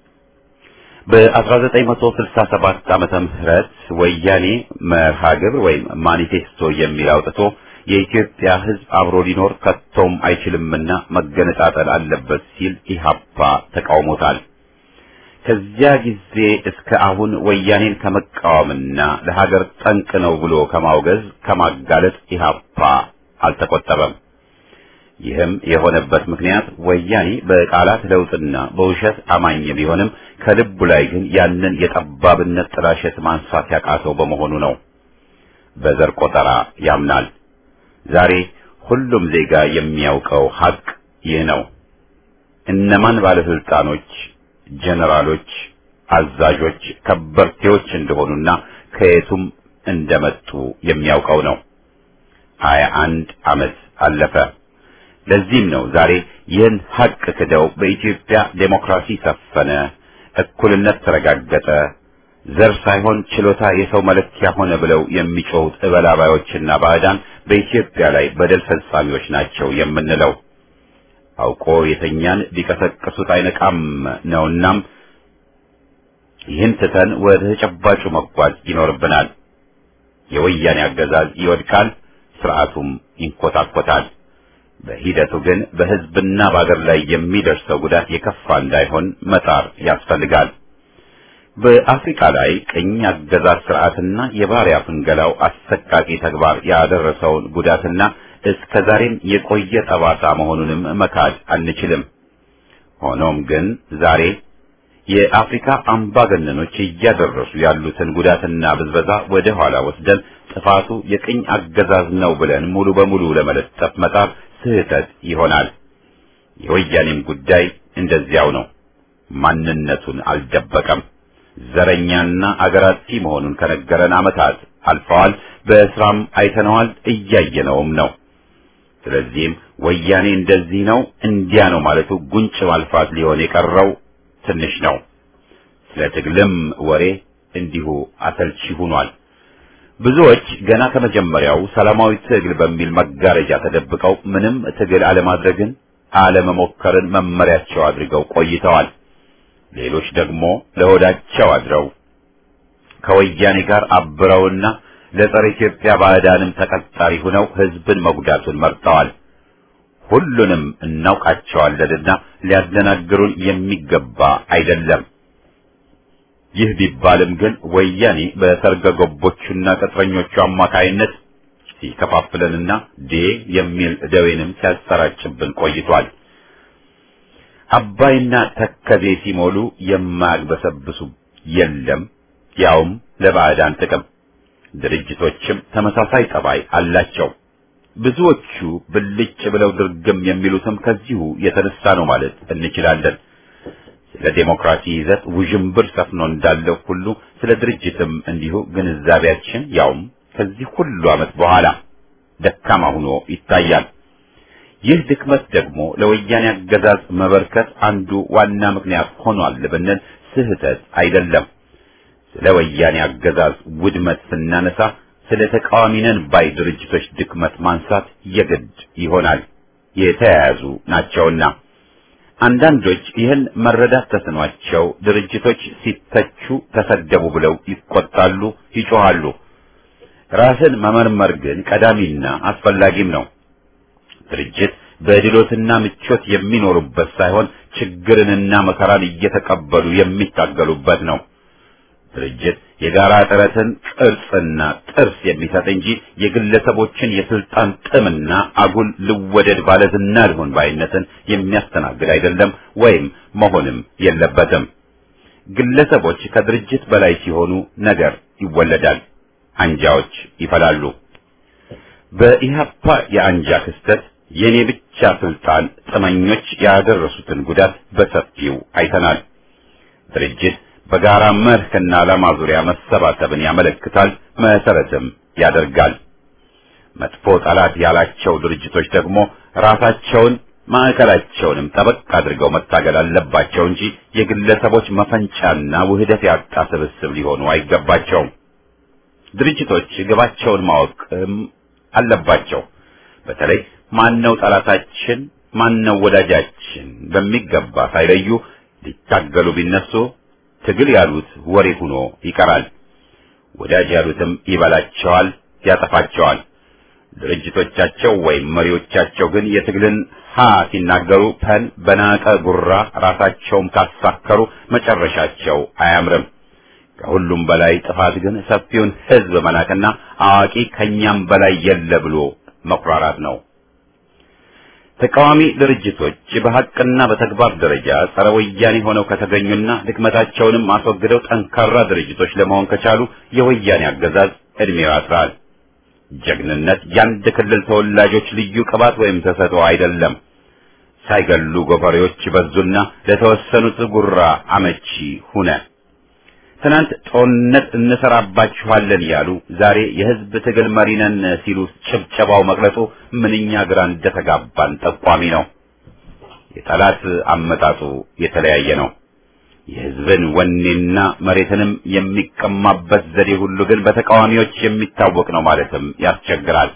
በአስራ ዘጠኝ መቶ ስልሳ ሰባት ዓመተ ምህረት ወያኔ መርሃ ግብር ወይም ማኒፌስቶ የሚል አውጥቶ የኢትዮጵያ ሕዝብ አብሮ ሊኖር ከቶም አይችልምና መገነጣጠል አለበት ሲል ኢህአፓ ተቃውሞታል። ከዚያ ጊዜ እስከ አሁን ወያኔን ከመቃወምና ለሀገር ጠንቅ ነው ብሎ ከማውገዝ ከማጋለጥ ኢህአፓ አልተቆጠበም። ይህም የሆነበት ምክንያት ወያኔ በቃላት ለውጥና በውሸት አማኝ ቢሆንም ከልቡ ላይ ግን ያንን የጠባብነት ጥላሸት ማንሳት ያቃተው በመሆኑ ነው። በዘር ቆጠራ ያምናል። ዛሬ ሁሉም ዜጋ የሚያውቀው ሀቅ ይህ ነው። እነማን ባለስልጣኖች፣ ጀነራሎች፣ አዛዦች፣ ከበርቴዎች እንደሆኑና ከየቱም እንደመጡ የሚያውቀው ነው። ሀያ አንድ ዓመት አለፈ። ለዚህም ነው ዛሬ ይህን ሀቅ ክደው በኢትዮጵያ ዴሞክራሲ ሰፈነ፣ እኩልነት ተረጋገጠ፣ ዘር ሳይሆን ችሎታ የሰው መለኪያ ሆነ ብለው የሚጮሁት እበላባዮችና ባዕዳን በኢትዮጵያ ላይ በደል ፈጻሚዎች ናቸው የምንለው። አውቆ የተኛን ቢቀሰቅሱት አይነቃም ነውናም ይህን ትተን ወደ ተጨባጩ መጓዝ ይኖርብናል። የወያኔ አገዛዝ ይወድቃል፣ ስርዓቱም ይንኮታኮታል። በሂደቱ ግን በሕዝብና በአገር ላይ የሚደርሰው ጉዳት የከፋ እንዳይሆን መጣር ያስፈልጋል። በአፍሪካ ላይ ቅኝ አገዛዝ ስርዓትና የባሪያ ፍንገላው አሰቃቂ ተግባር ያደረሰውን ጉዳትና እስከ ዛሬም የቆየ ጠባሳ መሆኑንም መካድ አንችልም። ሆኖም ግን ዛሬ የአፍሪካ አምባገነኖች እያደረሱ ያሉትን ጉዳትና ብዝበዛ ወደ ኋላ ወስደን ጥፋቱ የቅኝ አገዛዝ ነው ብለን ሙሉ በሙሉ ለመለጠፍ መጣር ስህተት ይሆናል። የወያኔም ጉዳይ እንደዚያው ነው። ማንነቱን አልደበቀም። ዘረኛና አገራቲ መሆኑን ከነገረን ዓመታት አልፈዋል። በስራም አይተነዋል፣ እያየነውም ነው። ስለዚህም ወያኔ እንደዚህ ነው እንዲያ ነው ማለቱ ጉንጭ ማልፋት ሊሆን የቀረው ትንሽ ነው። ስለ ትግልም ወሬ እንዲሁ አሰልቺ ሆኗል። ብዙዎች ገና ከመጀመሪያው ሰላማዊ ትግል በሚል መጋረጃ ተደብቀው ምንም ትግል አለማድረግን አለመሞከርን መመሪያቸው አድርገው ቆይተዋል። ሌሎች ደግሞ ለሆዳቸው አድረው ከወያኔ ጋር አብረውና ለጸረ ኢትዮጵያ ባዕዳንም ተቀጣሪ ሆነው ህዝብን መጉዳቱን መርጠዋል። ሁሉንም እናውቃቸዋለንና ሊያደናግሩን የሚገባ አይደለም። ይህ ቢባልም ግን ወያኔ በሰርገ ገቦቹና ቅጥረኞቹ አማካይነት ሲከፋፍለንና ዴ የሚል ደዌንም ሲያሰራጭብን ቆይቷል። አባይና ተከዜ ሲሞሉ የማያግበሰብሱ የለም፣ ያውም ለባዕዳን ጥቅም። ድርጅቶችም ተመሳሳይ ጠባይ አላቸው። ብዙዎቹ ብልጭ ብለው ድርግም የሚሉትም ከዚሁ የተነሳ ነው ማለት እንችላለን። ስለ ዴሞክራሲ ይዘት ውዥንብር ሰፍኖ እንዳለው ሁሉ ስለ ድርጅትም እንዲሁ ግንዛቤያችን ያውም ከዚህ ሁሉ ዓመት በኋላ ደካማ ሆኖ ይታያል። ይህ ድክመት ደግሞ ለወያኔ አገዛዝ መበርከት አንዱ ዋና ምክንያት ሆኗል ብንል ስህተት አይደለም። ስለ ወያኔ አገዛዝ ውድመት ስናነሳ ስለ ተቃዋሚ ነን ባይ ድርጅቶች ድክመት ማንሳት የግድ ይሆናል፣ የተያያዙ ናቸውና። አንዳንዶች ይህን መረዳት ተስኗቸው ድርጅቶች ሲተቹ ተሰደቡ ብለው ይቆጣሉ፣ ይጮሃሉ። ራስን መመርመር ግን ቀዳሚና አስፈላጊም ነው። ድርጅት በድሎትና ምቾት የሚኖሩበት ሳይሆን ችግርንና መከራን እየተቀበሉ የሚታገሉበት ነው። ድርጅት የጋራ ጥረትን ቅርጽና ጥርስ የሚሰጥ እንጂ የግለሰቦችን የስልጣን ጥምና አጉል ልወደድ ባለዝና ልሆን ባይነትን የሚያስተናግድ አይደለም፣ ወይም መሆንም የለበትም። ግለሰቦች ከድርጅት በላይ ሲሆኑ ነገር ይወለዳል፣ አንጃዎች ይፈላሉ። በኢህአፓ የአንጃ ክስተት የኔ ብቻ ስልጣን ጥመኞች ያደረሱትን ጉዳት በሰፊው አይተናል። ድርጅት በጋራ መርህና ዓላማ ዙሪያ መሰባሰብን ያመለክታል፣ መሰረትም ያደርጋል። መጥፎ ጠላት ያላቸው ድርጅቶች ደግሞ ራሳቸውን ማዕከላቸውንም ጠበቅ አድርገው መታገል አለባቸው እንጂ የግለሰቦች መፈንጫና ውህደት ያጣ ስብስብ ሊሆኑ አይገባቸውም። ድርጅቶች ግባቸውን ማወቅም አለባቸው። በተለይ ማነው ጠላታችን ማነው ወዳጃችን በሚገባ ሳይለዩ ሊታገሉ ቢነሱ ትግል ያሉት ወሬ ሆኖ ይቀራል። ወዳጅ ያሉትም ይበላቸዋል፣ ያጠፋቸዋል። ድርጅቶቻቸው ወይም መሪዎቻቸው ግን የትግልን ሀ ሲናገሩ ፐን በናቀ ጉራ ራሳቸውም ካሳከሩ መጨረሻቸው አያምርም። ከሁሉም በላይ ጥፋት ግን ሰፊውን ሕዝብ መናቅና አዋቂ ከኛም በላይ የለ ብሎ መኩራራት ነው። ተቃዋሚ ድርጅቶች በሐቅና በተግባር ደረጃ ጸረ ወያኔ ሆነው ከተገኙና ድክመታቸውንም አስወግደው ጠንካራ ድርጅቶች ለመሆን ከቻሉ የወያኔ አገዛዝ እድሜው ያጥራል። ጀግንነት የአንድ ክልል ተወላጆች ልዩ ቅባት ወይም ተሰጥኦ አይደለም። ሳይገሉ ጎፈሬዎች በዙና ለተወሰኑት ጉራ አመቺ ሁነ። ትናንት ጦርነት እንሰራባችኋለን ያሉ ዛሬ የህዝብ ትግል መሪ ነን ሲሉ ጭብጨባው መቅለጡ ምንኛ ግራ እንደተጋባን ጠቋሚ ነው። የጠላት አመጣጡ የተለያየ ነው። የህዝብን ወኔና መሬትንም የሚቀማበት ዘዴ ሁሉ ግን በተቃዋሚዎች የሚታወቅ ነው ማለትም ያስቸግራል።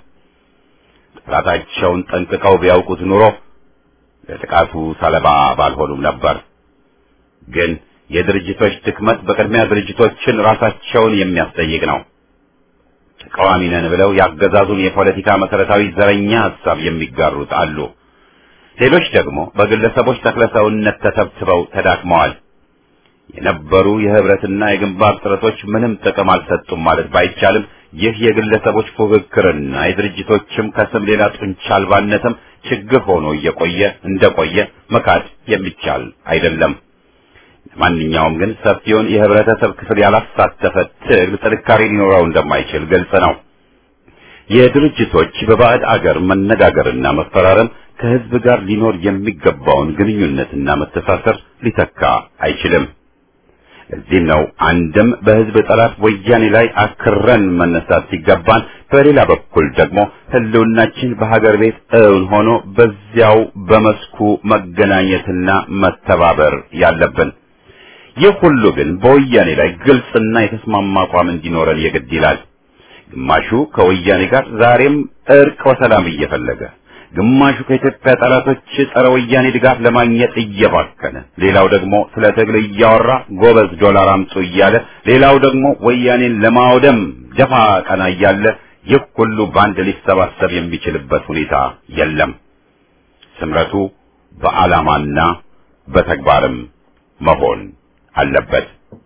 ጠላታቸውን ጠንቅቀው ቢያውቁት ኑሮ ለጥቃቱ ሰለባ ባልሆኑም ነበር። ግን የድርጅቶች ድክመት በቅድሚያ ድርጅቶችን ራሳቸውን የሚያስጠይቅ ነው። ተቃዋሚ ነን ብለው ያገዛዙን የፖለቲካ መሰረታዊ ዘረኛ ሐሳብ የሚጋሩት አሉ። ሌሎች ደግሞ በግለሰቦች ተክለሰውነት ተተብትበው ተዳክመዋል። የነበሩ የህብረትና የግንባር ጥረቶች ምንም ጥቅም አልሰጡም ማለት ባይቻልም ይህ የግለሰቦች ፉክክርና የድርጅቶችም ከስም ሌላ ጡንቻ አልባነትም ችግር ሆኖ እየቆየ እንደቆየ መካድ የሚቻል አይደለም። ለማንኛውም ግን ሰፊውን የህብረተሰብ ክፍል ያላሳተፈ ትግል ጥንካሬ ሊኖረው እንደማይችል ግልጽ ነው። የድርጅቶች በባዕድ አገር መነጋገርና መፈራረም ከህዝብ ጋር ሊኖር የሚገባውን ግንኙነትና መተሳሰር ሊተካ አይችልም። ለዚህም ነው አንድም በህዝብ ጠላት ወያኔ ላይ አክረን መነሳት ሲገባን፣ በሌላ በኩል ደግሞ ህልውናችን በሀገር ቤት እውን ሆኖ በዚያው በመስኩ መገናኘትና መተባበር ያለብን። ይህ ሁሉ ግን በወያኔ ላይ ግልጽና የተስማማ አቋም እንዲኖረን የግድ ይላል። ግማሹ ከወያኔ ጋር ዛሬም እርቅ ወሰላም እየፈለገ፣ ግማሹ ከኢትዮጵያ ጠላቶች ጸረ ወያኔ ድጋፍ ለማግኘት እየባከነ፣ ሌላው ደግሞ ስለ ትግል እያወራ ጎበዝ ዶላር አምጡ እያለ፣ ሌላው ደግሞ ወያኔን ለማውደም ደፋ ቀና እያለ፣ ይህ ሁሉ ባንድ ሊሰባሰብ የሚችልበት ሁኔታ የለም። ስምረቱ በዓላማና በተግባርም መሆን አለበት።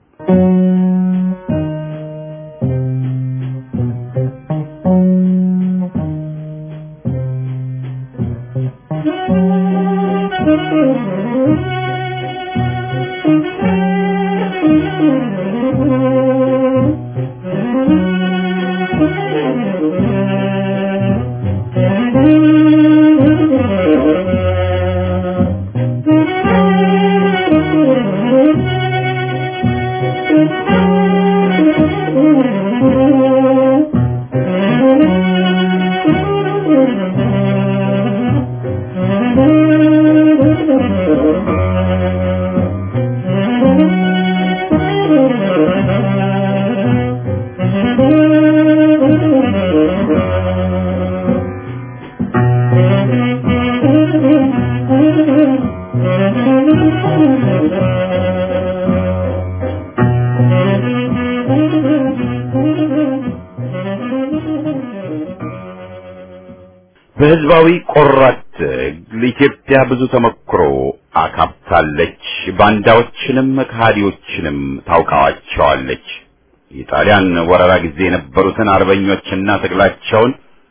በህዝባዊ ቆራት ትግል ኢትዮጵያ ብዙ ተመክሮ አካብታለች። ባንዳዎችንም ከሃዲዎችንም ታውቃቸዋለች። የጣሊያን ወረራ ጊዜ የነበሩትን አርበኞችና ትግላቸውን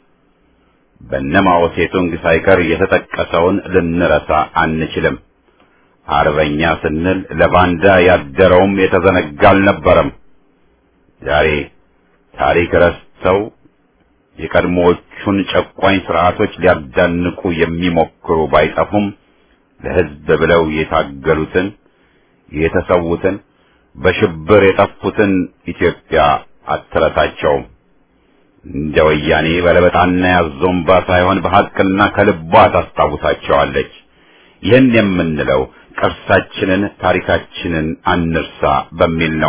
በነማኦ ሴቱንግ ሳይቀር የተጠቀሰውን ልንረሳ አንችልም። አርበኛ ስንል ለባንዳ ያደረውም የተዘነጋ አልነበረም። ዛሬ ታሪክ ረስተው የቀድሞዎቹን ጨቋኝ ስርዓቶች ሊያዳንቁ የሚሞክሩ ባይጠፉም ለህዝብ ብለው የታገሉትን የተሰዉትን በሽብር የጠፉትን ኢትዮጵያ አትረሳቸውም። እንደ ወያኔ በለበጣና ያዞምባ ሳይሆን በሐቅና ከልቧ ታስታውሳቸዋለች። ይህን የምንለው ቅርሳችንን ታሪካችንን አንርሳ በሚል ነው።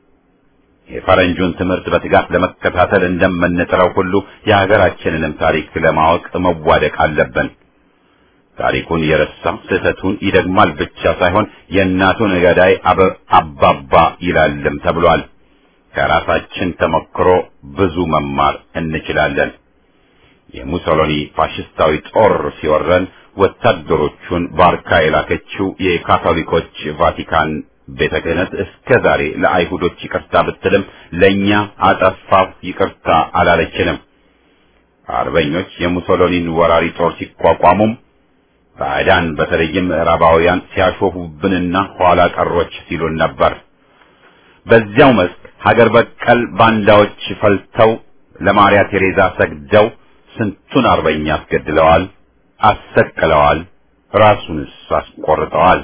የፈረንጁን ትምህርት በትጋት ለመከታተል እንደምንጥረው ሁሉ የሀገራችንንም ታሪክ ለማወቅ መዋደቅ አለብን። ታሪኩን የረሳ ስህተቱን ይደግማል ብቻ ሳይሆን የእናቱን ገዳይ አባባ ይላልም ተብሏል። ከራሳችን ተሞክሮ ብዙ መማር እንችላለን። የሙሶሎኒ ፋሽስታዊ ጦር ሲወረን ወታደሮቹን ባርካ የላከችው የካቶሊኮች ቫቲካን ቤተ ክህነት እስከ ዛሬ ለአይሁዶች ይቅርታ ብትልም ለኛ አጠፋው ይቅርታ አላለችንም። አርበኞች የሙሶሎኒን ወራሪ ጦር ሲቋቋሙም ባዕዳን በተለይም ምዕራባውያን ሲያሾፉብንና ኋላ ቀሮች ሲሉን ነበር። በዚያው መስክ ሀገር በቀል ባንዳዎች ፈልተው ለማርያ ቴሬዛ ሰግደው ስንቱን አርበኛ አስገድለዋል፣ አሰቅለዋል፣ ራሱንስ አስቆርጠዋል።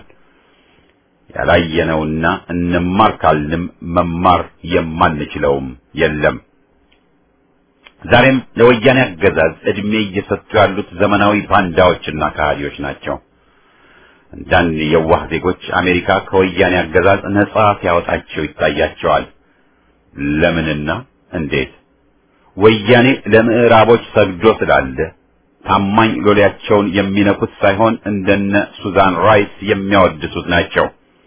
ያላየነውና እንማር ካልንም መማር የማንችለውም የለም። ዛሬም ለወያኔ አገዛዝ እድሜ እየሰጡ ያሉት ዘመናዊ ባንዳዎችና ከሃዲዎች ናቸው። አንዳንድ የዋህ ዜጎች አሜሪካ ከወያኔ አገዛዝ ነጻ ሲያወጣቸው ይታያቸዋል። ለምንና እንዴት? ወያኔ ለምዕራቦች ሰግዶ ስላለ ታማኝ ሎሌያቸውን የሚነኩት ሳይሆን እንደነ ሱዛን ራይስ የሚያወድሱት ናቸው።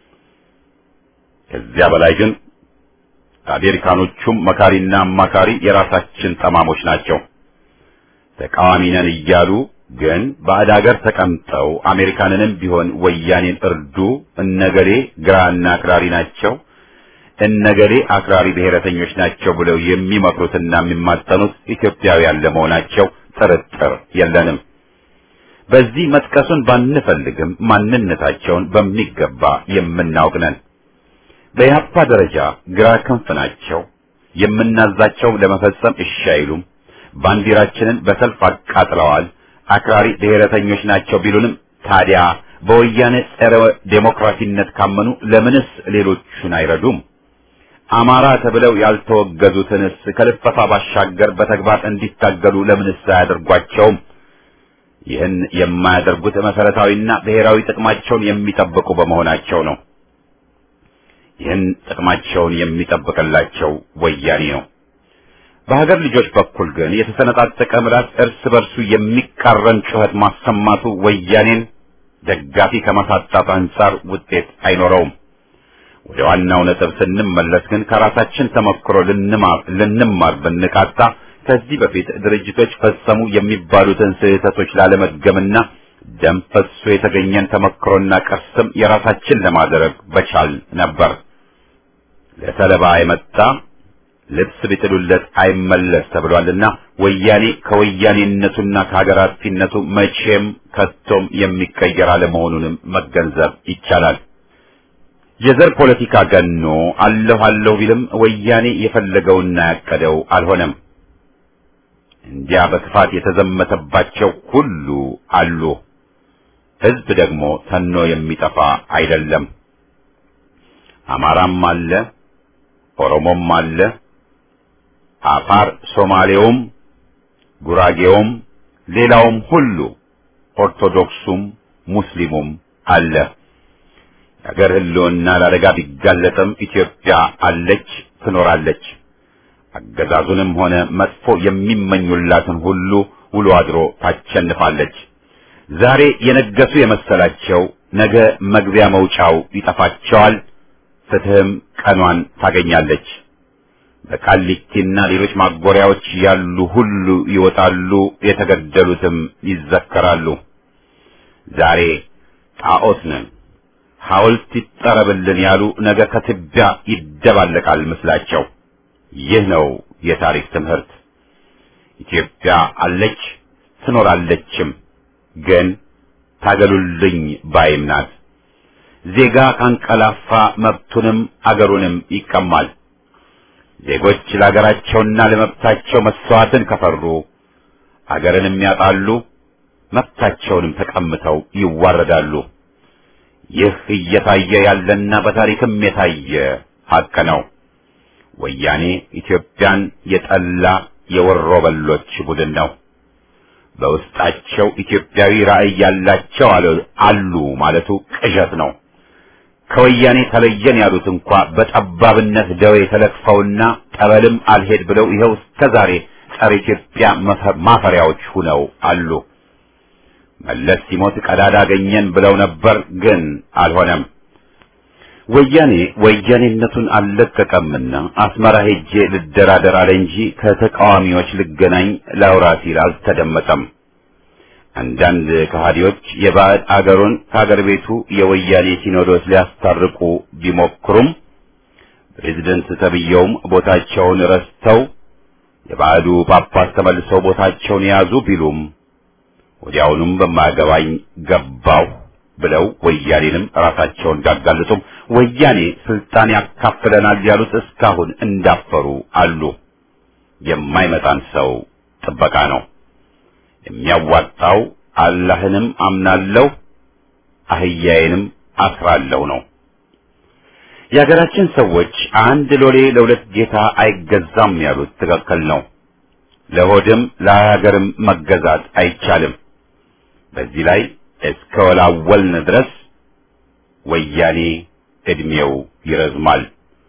ከዚያ በላይ ግን አሜሪካኖቹም መካሪና አማካሪ የራሳችን ጠማሞች ናቸው። ተቃዋሚ ነን እያሉ ግን ባዕድ አገር ተቀምጠው አሜሪካንንም ቢሆን ወያኔን እርዱ፣ እነገሌ ግራና አክራሪ ናቸው፣ እነገሌ አክራሪ ብሔረተኞች ናቸው ብለው የሚመክሩትና የሚማጠኑት ኢትዮጵያውያን ለመሆናቸው ጥርጥር የለንም። በዚህ መጥቀሱን ባንፈልግም ማንነታቸውን በሚገባ የምናውቅ ነን። በኢህአፓ ደረጃ ግራ ክንፍ ናቸው። የምናዛቸው ለመፈጸም እሺ አይሉም። ባንዲራችንን በሰልፍ አቃጥለዋል። አክራሪ ብሔረተኞች ናቸው ቢሉንም ታዲያ በወያኔ ጸረ ዴሞክራሲነት ካመኑ ለምንስ ሌሎቹን አይረዱም? አማራ ተብለው ያልተወገዙትንስ ከልፈፋ ባሻገር በተግባር እንዲታገሉ ለምንስ አያደርጓቸውም? ይህን የማያደርጉት መሰረታዊና ብሔራዊ ጥቅማቸውን የሚጠብቁ በመሆናቸው ነው። ይህን ጥቅማቸውን የሚጠብቅላቸው ወያኔ ነው። በሀገር ልጆች በኩል ግን የተሰነጣጠቀ ምላስ እርስ በርሱ የሚቃረን ጩኸት ማሰማቱ ወያኔን ደጋፊ ከማሳጣት አንጻር ውጤት አይኖረውም። ወደ ዋናው ነጥብ ስንመለስ ግን ከራሳችን ተሞክሮ ልንማር ልንማር ብንቃጣ ከዚህ በፊት ድርጅቶች ፈጸሙ የሚባሉትን ስህተቶች ላለመድገምና ደም ፈሶ የተገኘን ተሞክሮና ቅርስም የራሳችን ለማድረግ በቻል ነበር። ለሰለባ የመጣ ልብስ ቢጥሉለት አይመለስ ተብሏልና ወያኔ ከወያኔነቱና ከሀገር አጥፊነቱ መቼም ከቶም የሚቀየር አለመሆኑንም መገንዘብ ይቻላል። የዘር ፖለቲካ ገኖ አለሁ አለሁ ቢልም ወያኔ የፈለገውና ያቀደው አልሆነም። እንዲያ በክፋት የተዘመተባቸው ሁሉ አሉ። ሕዝብ ደግሞ ተኖ የሚጠፋ አይደለም። አማራም አለ፣ ኦሮሞም አለ፣ አፋር፣ ሶማሌውም፣ ጉራጌውም፣ ሌላውም ሁሉ ኦርቶዶክሱም ሙስሊሙም አለ። የአገር ህልውና ለአደጋ ቢጋለጥም ኢትዮጵያ አለች፣ ትኖራለች። አገዛዙንም ሆነ መጥፎ የሚመኙላትን ሁሉ ውሎ አድሮ ታቸንፋለች። ዛሬ የነገሱ የመሰላቸው ነገ መግቢያ መውጫው ይጠፋቸዋል። ፍትህም ቀኗን ታገኛለች። በቃሊቲና ሌሎች ማጎሪያዎች ያሉ ሁሉ ይወጣሉ፣ የተገደሉትም ይዘከራሉ። ዛሬ ጣዖት ነን፣ ሐውልት ይጠረብልን ያሉ ነገ ከትቢያ ይደባለቃል ምስላቸው። ይህ ነው የታሪክ ትምህርት። ኢትዮጵያ አለች፣ ትኖራለችም፣ ግን ታገሉልኝ ባይም ናት። ዜጋ ካንቀላፋ መብቱንም አገሩንም ይቀማል። ዜጎች ለአገራቸውና ለመብታቸው መስዋዕትን ከፈሩ አገርንም ያጣሉ፣ መብታቸውንም ተቀምተው ይዋረዳሉ። ይህ እየታየ ያለና በታሪክም የታየ ሐቅ ነው። ወያኔ ኢትዮጵያን የጠላ የወሮበሎች ቡድን ነው። በውስጣቸው ኢትዮጵያዊ ራዕይ ያላቸው አሉ ማለቱ ቅዠት ነው። ከወያኔ ተለየን ያሉት እንኳ በጠባብነት ደዌ ተለክፈውና ጠበልም አልሄድ ብለው ይኸው እስከዛሬ ጸረ ኢትዮጵያ ማፈሪያዎች ሁነው አሉ። መለስ ሲሞት ቀዳዳ አገኘን ብለው ነበር፣ ግን አልሆነም። ወያኔ ወያኔነቱን አልለቀቀምና አስመራ ሄጄ ልደራደር አለ እንጂ ከተቃዋሚዎች ልገናኝ ላውራ ሲል አልተደመጠም። አንዳንድ ከሃዲዎች የባዕድ አገሩን ከአገር ቤቱ የወያኔ ሲኖዶስ ሊያስታርቁ ቢሞክሩም ፕሬዝደንት ተብየውም ቦታቸውን ረስተው የባዕዱ ጳጳስ ተመልሰው ቦታቸውን ያዙ ቢሉም ወዲያውኑም በማያገባኝ ገባው ብለው ወያኔንም ራሳቸውን እንዳጋለጡም ወያኔ ስልጣን ያካፍለናል ያሉት እስካሁን እንዳፈሩ አሉ። የማይመጣን ሰው ጥበቃ ነው። የሚያዋጣው አላህንም አምናለሁ አህያዬንም አስራለሁ ነው። የሀገራችን ሰዎች አንድ ሎሌ ለሁለት ጌታ አይገዛም ያሉት ትክክል ነው። ለሆድም ለሀገርም መገዛት አይቻልም። በዚህ ላይ እስከ ወላወልን ድረስ ወያኔ እድሜው ይረዝማል።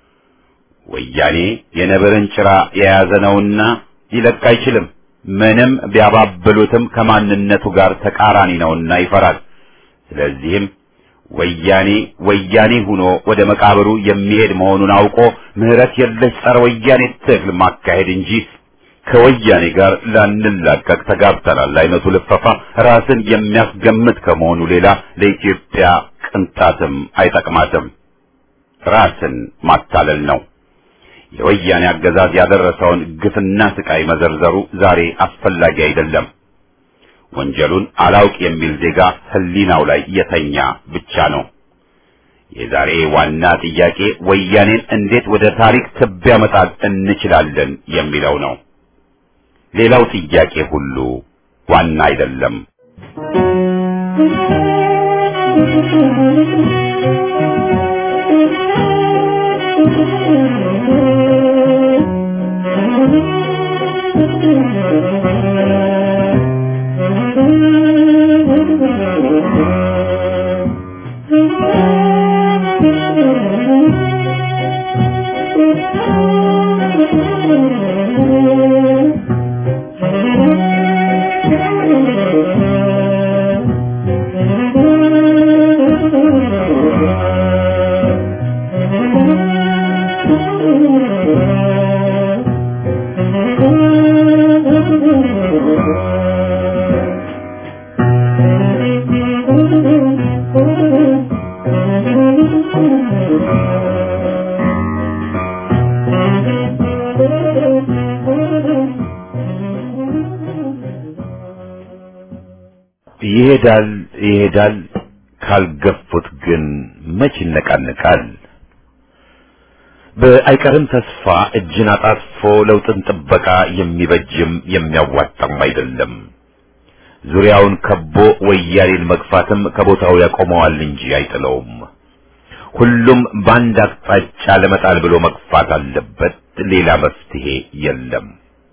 ወያኔ የነብርን ጭራ የያዘ ነውና ሊለቅ አይችልም። ምንም ቢያባብሉትም ከማንነቱ ጋር ተቃራኒ ነውና ይፈራል። ስለዚህም ወያኔ ወያኔ ሆኖ ወደ መቃብሩ የሚሄድ መሆኑን አውቆ ምህረት የለሽ ጸረ ወያኔ ትግል ማካሄድ እንጂ ከወያኔ ጋር ላንላቀቅ ተጋብተናል አይነቱ ልፈፋ ራስን የሚያስገምት ከመሆኑ ሌላ ለኢትዮጵያ ቅንጣትም አይጠቅማትም። ራስን ማታለል ነው። የወያኔ አገዛዝ ያደረሰውን ግፍና ስቃይ መዘርዘሩ ዛሬ አስፈላጊ አይደለም። ወንጀሉን አላውቅ የሚል ዜጋ ህሊናው ላይ የተኛ ብቻ ነው። የዛሬ ዋና ጥያቄ ወያኔን እንዴት ወደ ታሪክ ትቢያ መጣል እንችላለን የሚለው ነው። ሌላው ጥያቄ ሁሉ ዋና አይደለም። ይሄዳል ይሄዳል ካልገፉት ግን መች ይነቃነቃል። በአይቀርም ተስፋ እጅን አጣጥፎ ለውጥን ጥበቃ የሚበጅም የሚያዋጣም አይደለም። ዙሪያውን ከቦ ወያኔን መግፋትም ከቦታው ያቆመዋል እንጂ አይጥለውም። ሁሉም በአንድ አቅጣጫ ለመጣል ብሎ መግፋት አለበት። ሌላ መፍትሄ የለም።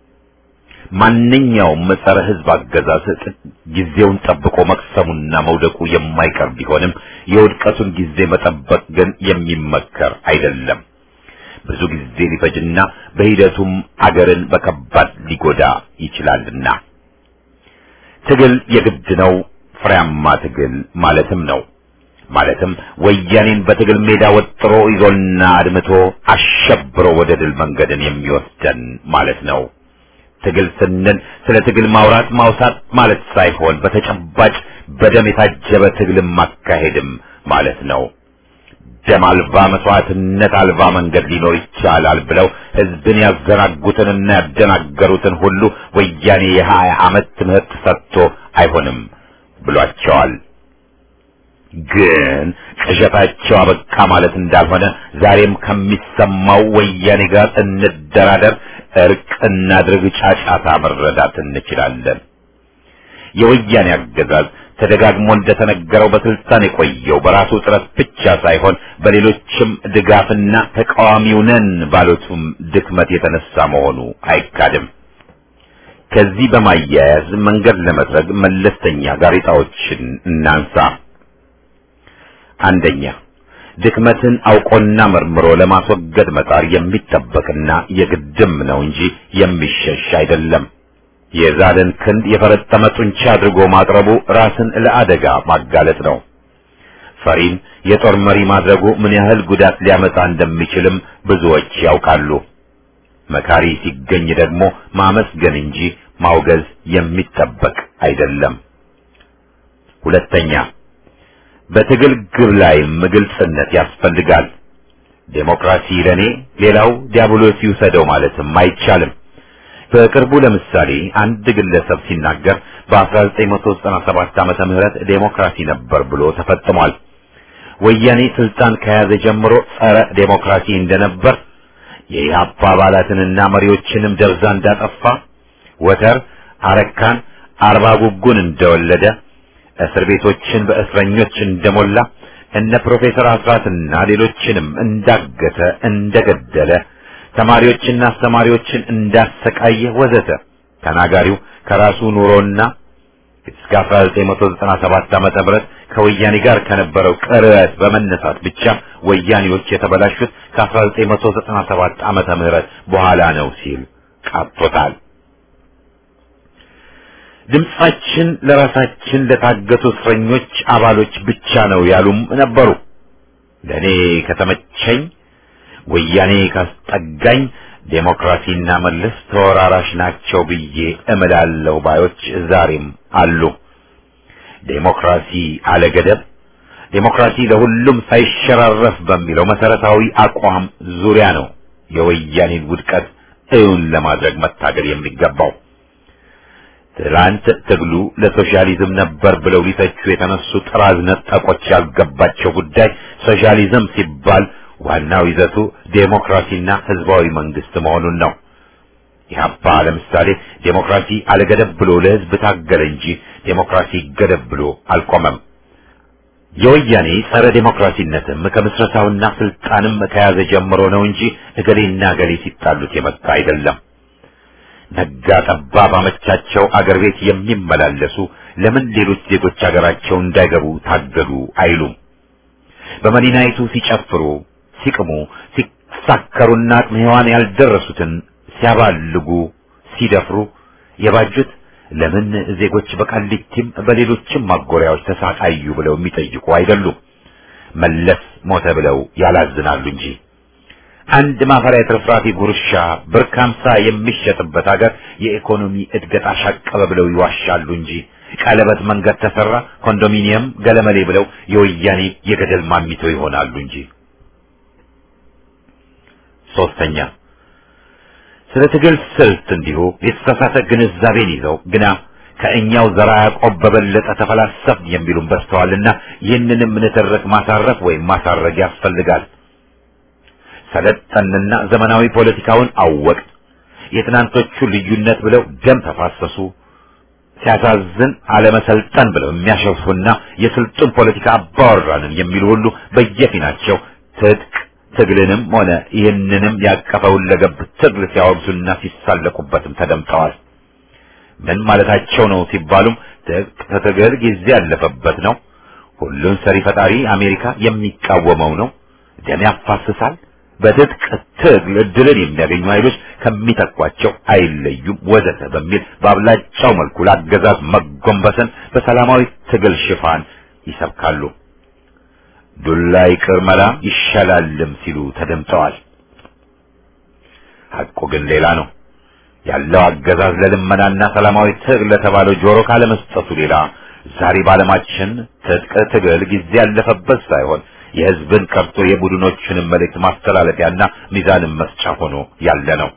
ማንኛውም ጸረ ሕዝብ አገዛዝ ጊዜውን ጠብቆ መክሰሙና መውደቁ የማይቀር ቢሆንም የውድቀቱን ጊዜ መጠበቅ ግን የሚመከር አይደለም። ብዙ ጊዜ ሊፈጅና በሂደቱም አገርን በከባድ ሊጎዳ ይችላልና ትግል የግድ ነው። ፍሬያማ ትግል ማለትም ነው። ማለትም ወያኔን በትግል ሜዳ ወጥሮ ይዞና አድምቶ አሸብሮ ወደ ድል መንገድን የሚወስደን ማለት ነው። ትግል ስንል ስለ ትግል ማውራት ማውሳት ማለት ሳይሆን በተጨባጭ በደም የታጀበ ትግል ማካሄድም ማለት ነው። ደም አልባ መስዋዕትነት አልባ መንገድ ሊኖር ይቻላል ብለው ህዝብን ያዘናጉትንና ያደናገሩትን ሁሉ ወያኔ የሀያ ዓመት ትምህርት ሰጥቶ አይሆንም ብሏቸዋል። ግን ቅዠታቸው አበቃ ማለት እንዳልሆነ ዛሬም ከሚሰማው ወያኔ ጋር እንደራደር፣ እርቅ እናድርግ ጫጫታ መረዳት እንችላለን። የወያኔ አገዛዝ ተደጋግሞ እንደተነገረው በስልጣን የቆየው በራሱ ጥረት ብቻ ሳይሆን በሌሎችም ድጋፍና ተቃዋሚው ነን ባሉትም ድክመት የተነሳ መሆኑ አይካድም። ከዚህ በማያያዝ መንገድ ለመጥረግ መለስተኛ ጋሬጣዎችን እናንሳ። አንደኛ፣ ድክመትን አውቆና መርምሮ ለማስወገድ መጣር የሚጠበቅና የግድም ነው እንጂ የሚሸሽ አይደለም። የዛለን ክንድ የፈረጠመ ጡንቻ አድርጎ ማቅረቡ ራስን ለአደጋ ማጋለጥ ነው። ፈሪን የጦር መሪ ማድረጉ ምን ያህል ጉዳት ሊያመጣ እንደሚችልም ብዙዎች ያውቃሉ። መካሪ ሲገኝ ደግሞ ማመስገን እንጂ ማውገዝ የሚጠበቅ አይደለም። ሁለተኛ፣ በትግል ግብ ላይ ግልጽነት ያስፈልጋል። ዴሞክራሲ ለኔ ሌላው ዲያብሎስ ይውሰደው ማለትም አይቻልም። በቅርቡ ለምሳሌ አንድ ግለሰብ ሲናገር በአስራ ዘጠኝ መቶ ዘጠና ሰባት ዓመተ ምህረት ዴሞክራሲ ነበር ብሎ ተፈጽሟል። ወያኔ ስልጣን ከያዘ ጀምሮ ጸረ ዴሞክራሲ እንደነበር፣ የኢህአፓ አባላትንና መሪዎችንም ደብዛ እንዳጠፋ፣ ወተር አረካን አርባ ጉጉን እንደወለደ፣ እስር ቤቶችን በእስረኞች እንደሞላ፣ እነ ፕሮፌሰር አስራትና ሌሎችንም እንዳገተ እንደገደለ፣ ተማሪዎችና አስተማሪዎችን እንዳሰቃየ ወዘተ ተናጋሪው ከራሱ ኑሮና እስከ አስራ ዘጠኝ መቶ ዘጠና ሰባት ዓመተ ምህረት ከወያኔ ጋር ከነበረው ቅርበት በመነሳት ብቻ ወያኔዎች የተበላሹት ከአስራ ዘጠኝ መቶ ዘጠና ሰባት ዓመተ ምህረት በኋላ ነው ሲል ቃጥቶታል። ድምጻችን ለራሳችን ለታገቱ እስረኞች አባሎች ብቻ ነው ያሉም ነበሩ። ለኔ ከተመቸኝ ወያኔ ካስጠጋኝ ዴሞክራሲና መለስ ተወራራሽ ናቸው ብዬ እምላለሁ ባዮች ዛሬም አሉ። ዴሞክራሲ አለገደብ፣ ዴሞክራሲ ለሁሉም ሳይሸራረፍ በሚለው መሰረታዊ አቋም ዙሪያ ነው የወያኔን ውድቀት እውን ለማድረግ መታገል የሚገባው። ትላንት ትግሉ ለሶሻሊዝም ነበር ብለው ሊተቹ የተነሱ ጥራዝ ነጠቆች ያልገባቸው ጉዳይ ሶሻሊዝም ሲባል ዋናው ይዘቱ ዴሞክራሲና ህዝባዊ መንግስት መሆኑን ነው። ኢህአፓ ለምሳሌ ዴሞክራሲ አለገደብ ብሎ ለህዝብ ታገለ እንጂ ዴሞክራሲ ገደብ ብሎ አልቆመም። የወያኔ ጸረ ዴሞክራሲነትም ከምስረታውና ስልጣንም ከያዘ ጀምሮ ነው እንጂ እገሌና እገሌ ሲጣሉት የመጣ አይደለም። ነጋ ጠባ ባመቻቸው አገር ቤት የሚመላለሱ ለምን ሌሎች ዜጎች አገራቸው እንዳይገቡ ታገዱ አይሉም። በመዲናይቱ ሲጨፍሩ፣ ሲቅሙ፣ ሲሳከሩና አቅመ ሔዋን ያልደረሱትን ሲያባልጉ፣ ሲደፍሩ የባጁት ለምን ዜጎች በቃሊቲም በሌሎችም ማጎሪያዎች ተሳቃዩ ብለው የሚጠይቁ አይደሉም። መለስ ሞተ ብለው ያላዝናሉ እንጂ። አንድ ማፈሪያ ትርፍራፊ ጉርሻ ብር ከሀምሳ የሚሸጥበት ሀገር የኢኮኖሚ እድገት አሻቀበ ብለው ይዋሻሉ እንጂ ቀለበት መንገድ ተሰራ፣ ኮንዶሚኒየም ገለመሌ ብለው የወያኔ የገደል ማሚቶ ይሆናሉ እንጂ። ሶስተኛ ስለ ትግል ስልት እንዲሁ የተሳሳተ ግንዛቤን ይዘው ግና ከእኛው ዘራ ያዕቆብ በበለጠ ተፈላሰፍ የሚሉን በስተዋልና ይህንንም ንትርክ ማሳረፍ ወይም ማሳረግ ያስፈልጋል። ሰለጠንና ዘመናዊ ፖለቲካውን አወቅ የትናንቶቹ ልዩነት ብለው ደም ተፋሰሱ። ሲያሳዝን አለመሰልጠን ብለው የሚያሸፉና የስልጡን ፖለቲካ አባወራንን የሚሉ ሁሉ በየፊናቸው ትጥቅ ትግልንም ሆነ ይህንንም ያቀፈውን ለገብ ትግል ሲያወግዙና ሲሳለቁበትም ተደምጠዋል። ምን ማለታቸው ነው ሲባሉም ትግል ጊዜ ያለፈበት ነው፣ ሁሉን ሰሪ ፈጣሪ አሜሪካ የሚቃወመው ነው፣ ደም ያፋስሳል፣ በትጥቅ ትግል እድልን የሚያገኙ ኃይሎች ከሚተኳቸው አይለዩም ወዘተ በሚል በአብላጫው መልኩ ለአገዛዝ መጎንበስን በሰላማዊ ትግል ሽፋን ይሰብካሉ። ዱላ ይቅር መላ ይሻላልም ሲሉ ተደምጠዋል። ሐቁ ግን ሌላ ነው። ያለው አገዛዝ ለልመናና ሰላማዊ ትግል ለተባለው ጆሮ ካለመስጠቱ ሌላ ዛሬ ባለማችን ትጥቅ ትግል ጊዜ ያለፈበት ሳይሆን የህዝብን ቀርቶ የቡድኖችንም መልእክት ማስተላለፊያና ሚዛንን መስጫ ሆኖ ያለ ነው።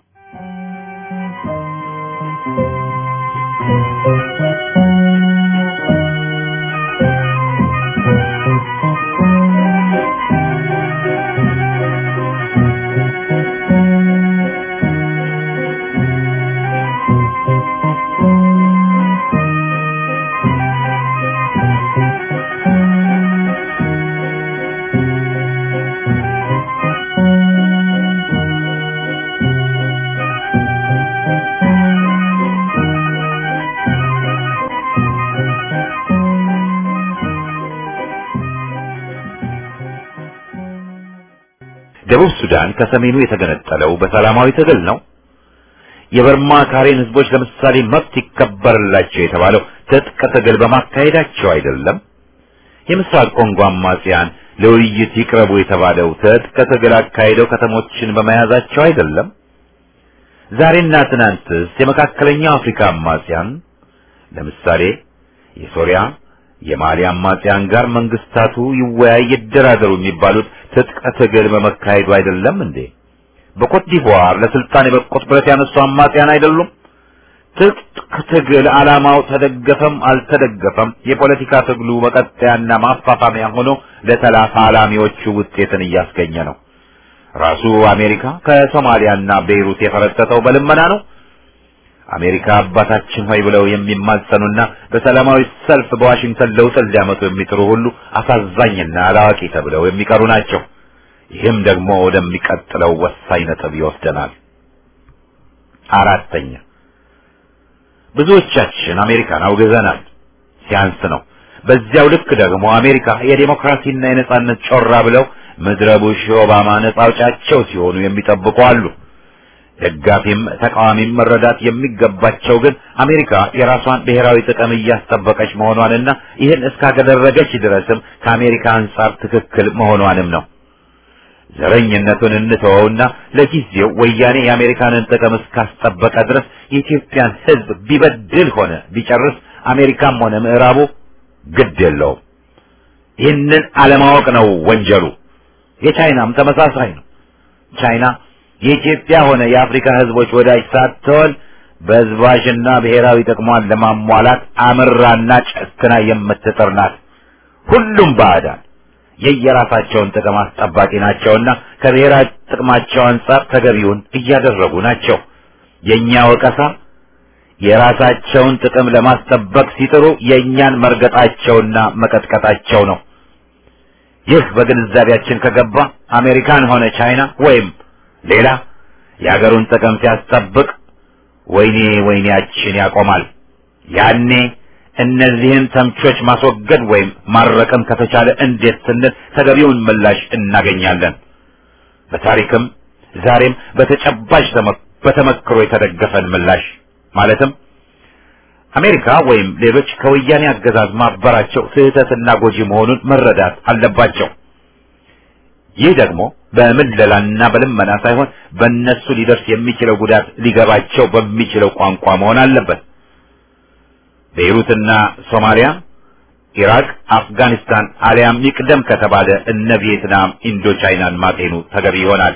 ደቡብ ሱዳን ከሰሜኑ የተገነጠለው በሰላማዊ ትግል ነው። የበርማ ካሬን ህዝቦች ለምሳሌ መብት ይከበርላቸው የተባለው ትጥቅ ትግል በማካሄዳቸው አይደለም። የምስራቅ ኮንጎ አማጽያን ለውይይት ይቅረቡ የተባለው ትጥቅ ትግል አካሄደው ከተሞችን በመያዛቸው አይደለም። ዛሬና ትናንትስ የመካከለኛው አፍሪካ አማጽያን ለምሳሌ የሶሪያ የማሊ አማጽያን ጋር መንግስታቱ ይወያይ ይደራደሩ የሚባሉት ትጥቅ ትግል በመካሄዱ አይደለም እንዴ? በኮት ዲቯር ለስልጣን የበቁት ብረት ያነሱ አማጽያን አይደሉም? ትጥቅ ትግል ዓላማው ተደገፈም አልተደገፈም የፖለቲካ ትግሉ መቀጠያና ማፋፋሚያ ሆኖ ለተላፋላሚዎቹ ውጤትን እያስገኘ ነው። ራሱ አሜሪካ ከሶማሊያና ቤይሩት የፈረጠጠው በልመና ነው። አሜሪካ አባታችን ሆይ ብለው የሚማጸኑና በሰላማዊ ሰልፍ በዋሽንግተን ለውጥ ሊያመጡ የሚጥሩ ሁሉ አሳዛኝና አላዋቂ ተብለው የሚቀሩ ናቸው። ይህም ደግሞ ወደሚቀጥለው ወሳኝ ነጥብ ይወስደናል። አራተኛ ብዙዎቻችን አሜሪካን አውግዘናል። ሲያንስ ነው። በዚያው ልክ ደግሞ አሜሪካ የዲሞክራሲና የነጻነት ጮራ ብለው ምድረ ቡሽ ኦባማ ነጻ አውጫቸው ሲሆኑ የሚጠብቁ አሉ። ደጋፊም ተቃዋሚም መረዳት የሚገባቸው ግን አሜሪካ የራሷን ብሔራዊ ጥቅም እያስጠበቀች መሆኗንና ይህን እስካደረገች ድረስም ከአሜሪካ አንጻር ትክክል መሆኗንም ነው። ዘረኝነቱን እንተወውና ለጊዜው ወያኔ የአሜሪካንን ጥቅም እስካስጠበቀ ድረስ የኢትዮጵያን ሕዝብ ቢበድል ሆነ ቢጨርስ አሜሪካም ሆነ ምዕራቡ ግድ የለውም። ይህንን አለማወቅ ነው ወንጀሉ። የቻይናም ተመሳሳይ ነው። ቻይና የኢትዮጵያ ሆነ የአፍሪካ ህዝቦች ወዳጅ ሳትሆን በዝባዥና ብሔራዊ ጥቅሟን ለማሟላት አምራና ጨክና የምትጥር ናት። ሁሉም ባዕዳን የየራሳቸውን ጥቅም አስጠባቂ ናቸውና ከብሔራዊ ጥቅማቸው አንጻር ተገቢውን እያደረጉ ናቸው። የኛ ወቀሳ የራሳቸውን ጥቅም ለማስጠበቅ ሲጥሩ የኛን መርገጣቸውና መቀጥቀጣቸው ነው። ይህ በግንዛቤያችን ከገባ አሜሪካን ሆነ ቻይና ወይም ሌላ የአገሩን ጥቅም ሲያስጠብቅ ወይኔ ወይኔያችን ያቆማል። ያኔ እነዚህን ተምቾች ማስወገድ ወይም ማረቅም ከተቻለ እንዴት ስንል ተገቢውን ምላሽ እናገኛለን። በታሪክም ዛሬም በተጨባጭ በተመክሮ የተደገፈን ምላሽ ማለትም አሜሪካ ወይም ሌሎች ከወያኔ አገዛዝ ማበራቸው ስህተትና ጎጂ መሆኑን መረዳት አለባቸው። ይህ ደግሞ በምለላና በልመና ሳይሆን በእነሱ ሊደርስ የሚችለው ጉዳት ሊገባቸው በሚችለው ቋንቋ መሆን አለበት። ቤይሩትና ሶማሊያ፣ ኢራቅ፣ አፍጋኒስታን አሊያም ይቅደም ከተባለ እነ ቪየትናም፣ ኢንዶ ቻይናን ማጤኑ ተገቢ ይሆናል።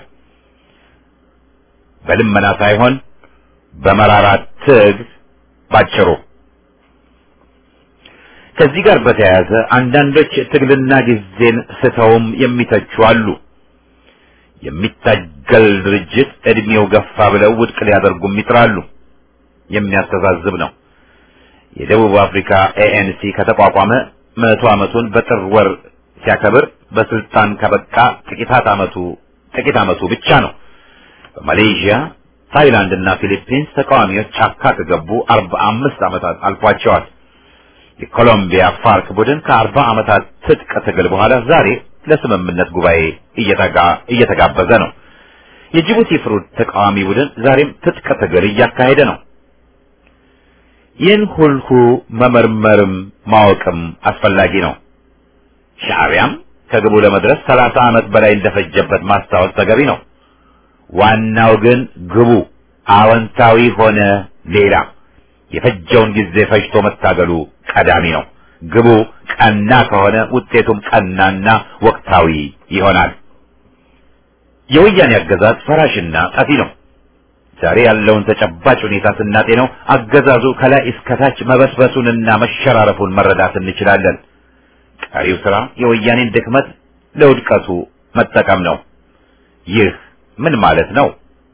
በልመና ሳይሆን በመራራ ትግል ባጭሩ። ከዚህ ጋር በተያያዘ አንዳንዶች ትግልና ጊዜን ስተውም የሚተቹ አሉ። የሚታገል ድርጅት እድሜው ገፋ ብለው ውድቅ ሊያደርጉም ይጥራሉ። የሚያስተዛዝብ ነው። የደቡብ አፍሪካ ኤኤንሲ ከተቋቋመ መቶ ዓመቱን በጥር ወር ሲያከብር በስልጣን ከበቃ ጥቂት ዓመቱ ጥቂት ዓመቱ ብቻ ነው። በማሌዥያ፣ ታይላንድ እና ፊሊፒንስ ተቃዋሚዎች ጫካ ከገቡ አርባ አምስት ዓመታት አልፏቸዋል። የኮሎምቢያ ፋርክ ቡድን ከአርባ ዓመታት ትጥቅ ትግል በኋላ ዛሬ ለስምምነት ጉባኤ እየተጋ እየተጋበዘ ነው። የጅቡቲ ፍሩድ ተቃዋሚ ቡድን ዛሬም ትጥቅ ትግል እያካሄደ ነው። ይህን ሁሉ መመርመርም ማወቅም አስፈላጊ ነው። ሻዕቢያም ከግቡ ለመድረስ ሰላሳ ዓመት በላይ እንደፈጀበት ማስታወስ ተገቢ ነው። ዋናው ግን ግቡ አዎንታዊ ሆነ ሌላ የፈጀውን ጊዜ ፈጅቶ መታገሉ ቀዳሚ ነው። ግቡ ቀና ከሆነ ውጤቱም ቀናና ወቅታዊ ይሆናል። የወያኔ አገዛዝ ፈራሽና ጠፊ ነው። ዛሬ ያለውን ተጨባጭ ሁኔታ ስናጤነው አገዛዙ ከላይ እስከታች መበስበሱንና መሸራረፉን መረዳት እንችላለን። ቀሪው ስራ የወያኔን ድክመት ለውድቀቱ መጠቀም ነው። ይህ ምን ማለት ነው?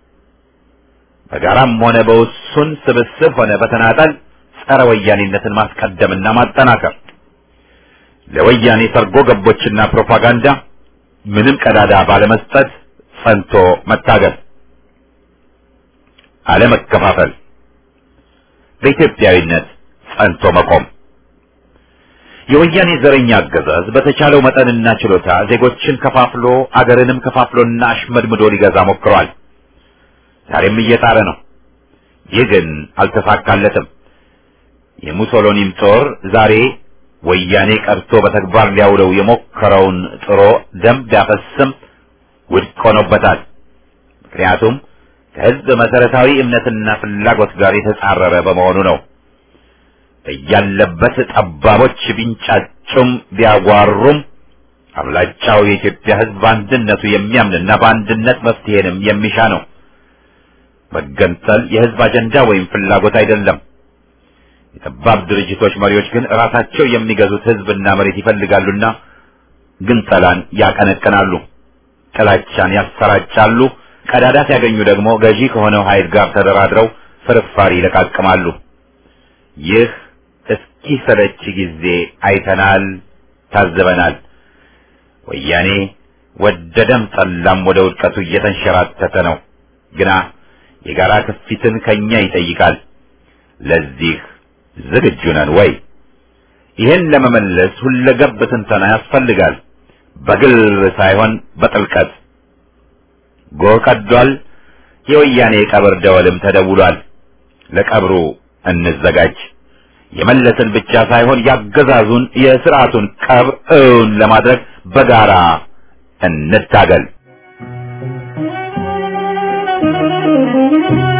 በጋራም ሆነ በውሱን ስብስብ ሆነ በተናጠል ጸረ ወያኔነትን ማስቀደምና ማጠናከር፣ ለወያኔ ሰርጎ ገቦችና ፕሮፓጋንዳ ምንም ቀዳዳ ባለመስጠት ጸንቶ መታገል፣ አለመከፋፈል፣ በኢትዮጵያዊነት ጸንቶ መቆም። የወያኔ ዘረኛ አገዛዝ በተቻለው መጠንና ችሎታ ዜጎችን ከፋፍሎ አገርንም ከፋፍሎና አሽመድምዶ ሊገዛ ሞክሯል። ዛሬም እየጣረ ነው። ይህ ግን አልተሳካለትም። የሙሶሎኒም ጦር ዛሬ ወያኔ ቀርቶ በተግባር ሊያውለው የሞከረውን ጥሮ ደም ቢያፈስም ውድቅ ሆኖበታል። ምክንያቱም ከህዝብ መሰረታዊ እምነትና ፍላጎት ጋር የተጻረረ በመሆኑ ነው። እያለበት ጠባቦች ቢንጫጩም ቢያጓሩም አብላጫው የኢትዮጵያ ህዝብ በአንድነቱ የሚያምንና በአንድነት መፍትሄንም የሚሻ ነው። መገንጠል የህዝብ አጀንዳ ወይም ፍላጎት አይደለም። የጠባብ ድርጅቶች መሪዎች ግን ራሳቸው የሚገዙት ህዝብና መሬት ይፈልጋሉና ግንጠላን ያቀነቅናሉ፣ ጥላቻን ያሰራጫሉ። ቀዳዳ ሲያገኙ ደግሞ ገዢ ከሆነው ኃይል ጋር ተደራድረው ፍርፋሪ ይለቃቅማሉ። ይህ እስኪሰለች ጊዜ አይተናል፣ ታዘበናል። ወያኔ ወደደም ጠላም ወደ ውድቀቱ እየተንሸራተተ ነው። ግና የጋራ ክፊትን ከኛ ይጠይቃል። ለዚህ ዝግጁ ነን ወይ? ይህን ለመመለስ ሁለገብ ትንተና ያስፈልጋል። በግል ሳይሆን በጥልቀት። ጎህ ቀዷል። የወያኔ ቀብር ደወልም ተደውሏል። ለቀብሩ እንዘጋጅ። የመለስን ብቻ ሳይሆን ያገዛዙን የሥርዓቱን ቀብር እውን ለማድረግ በጋራ እንታገል።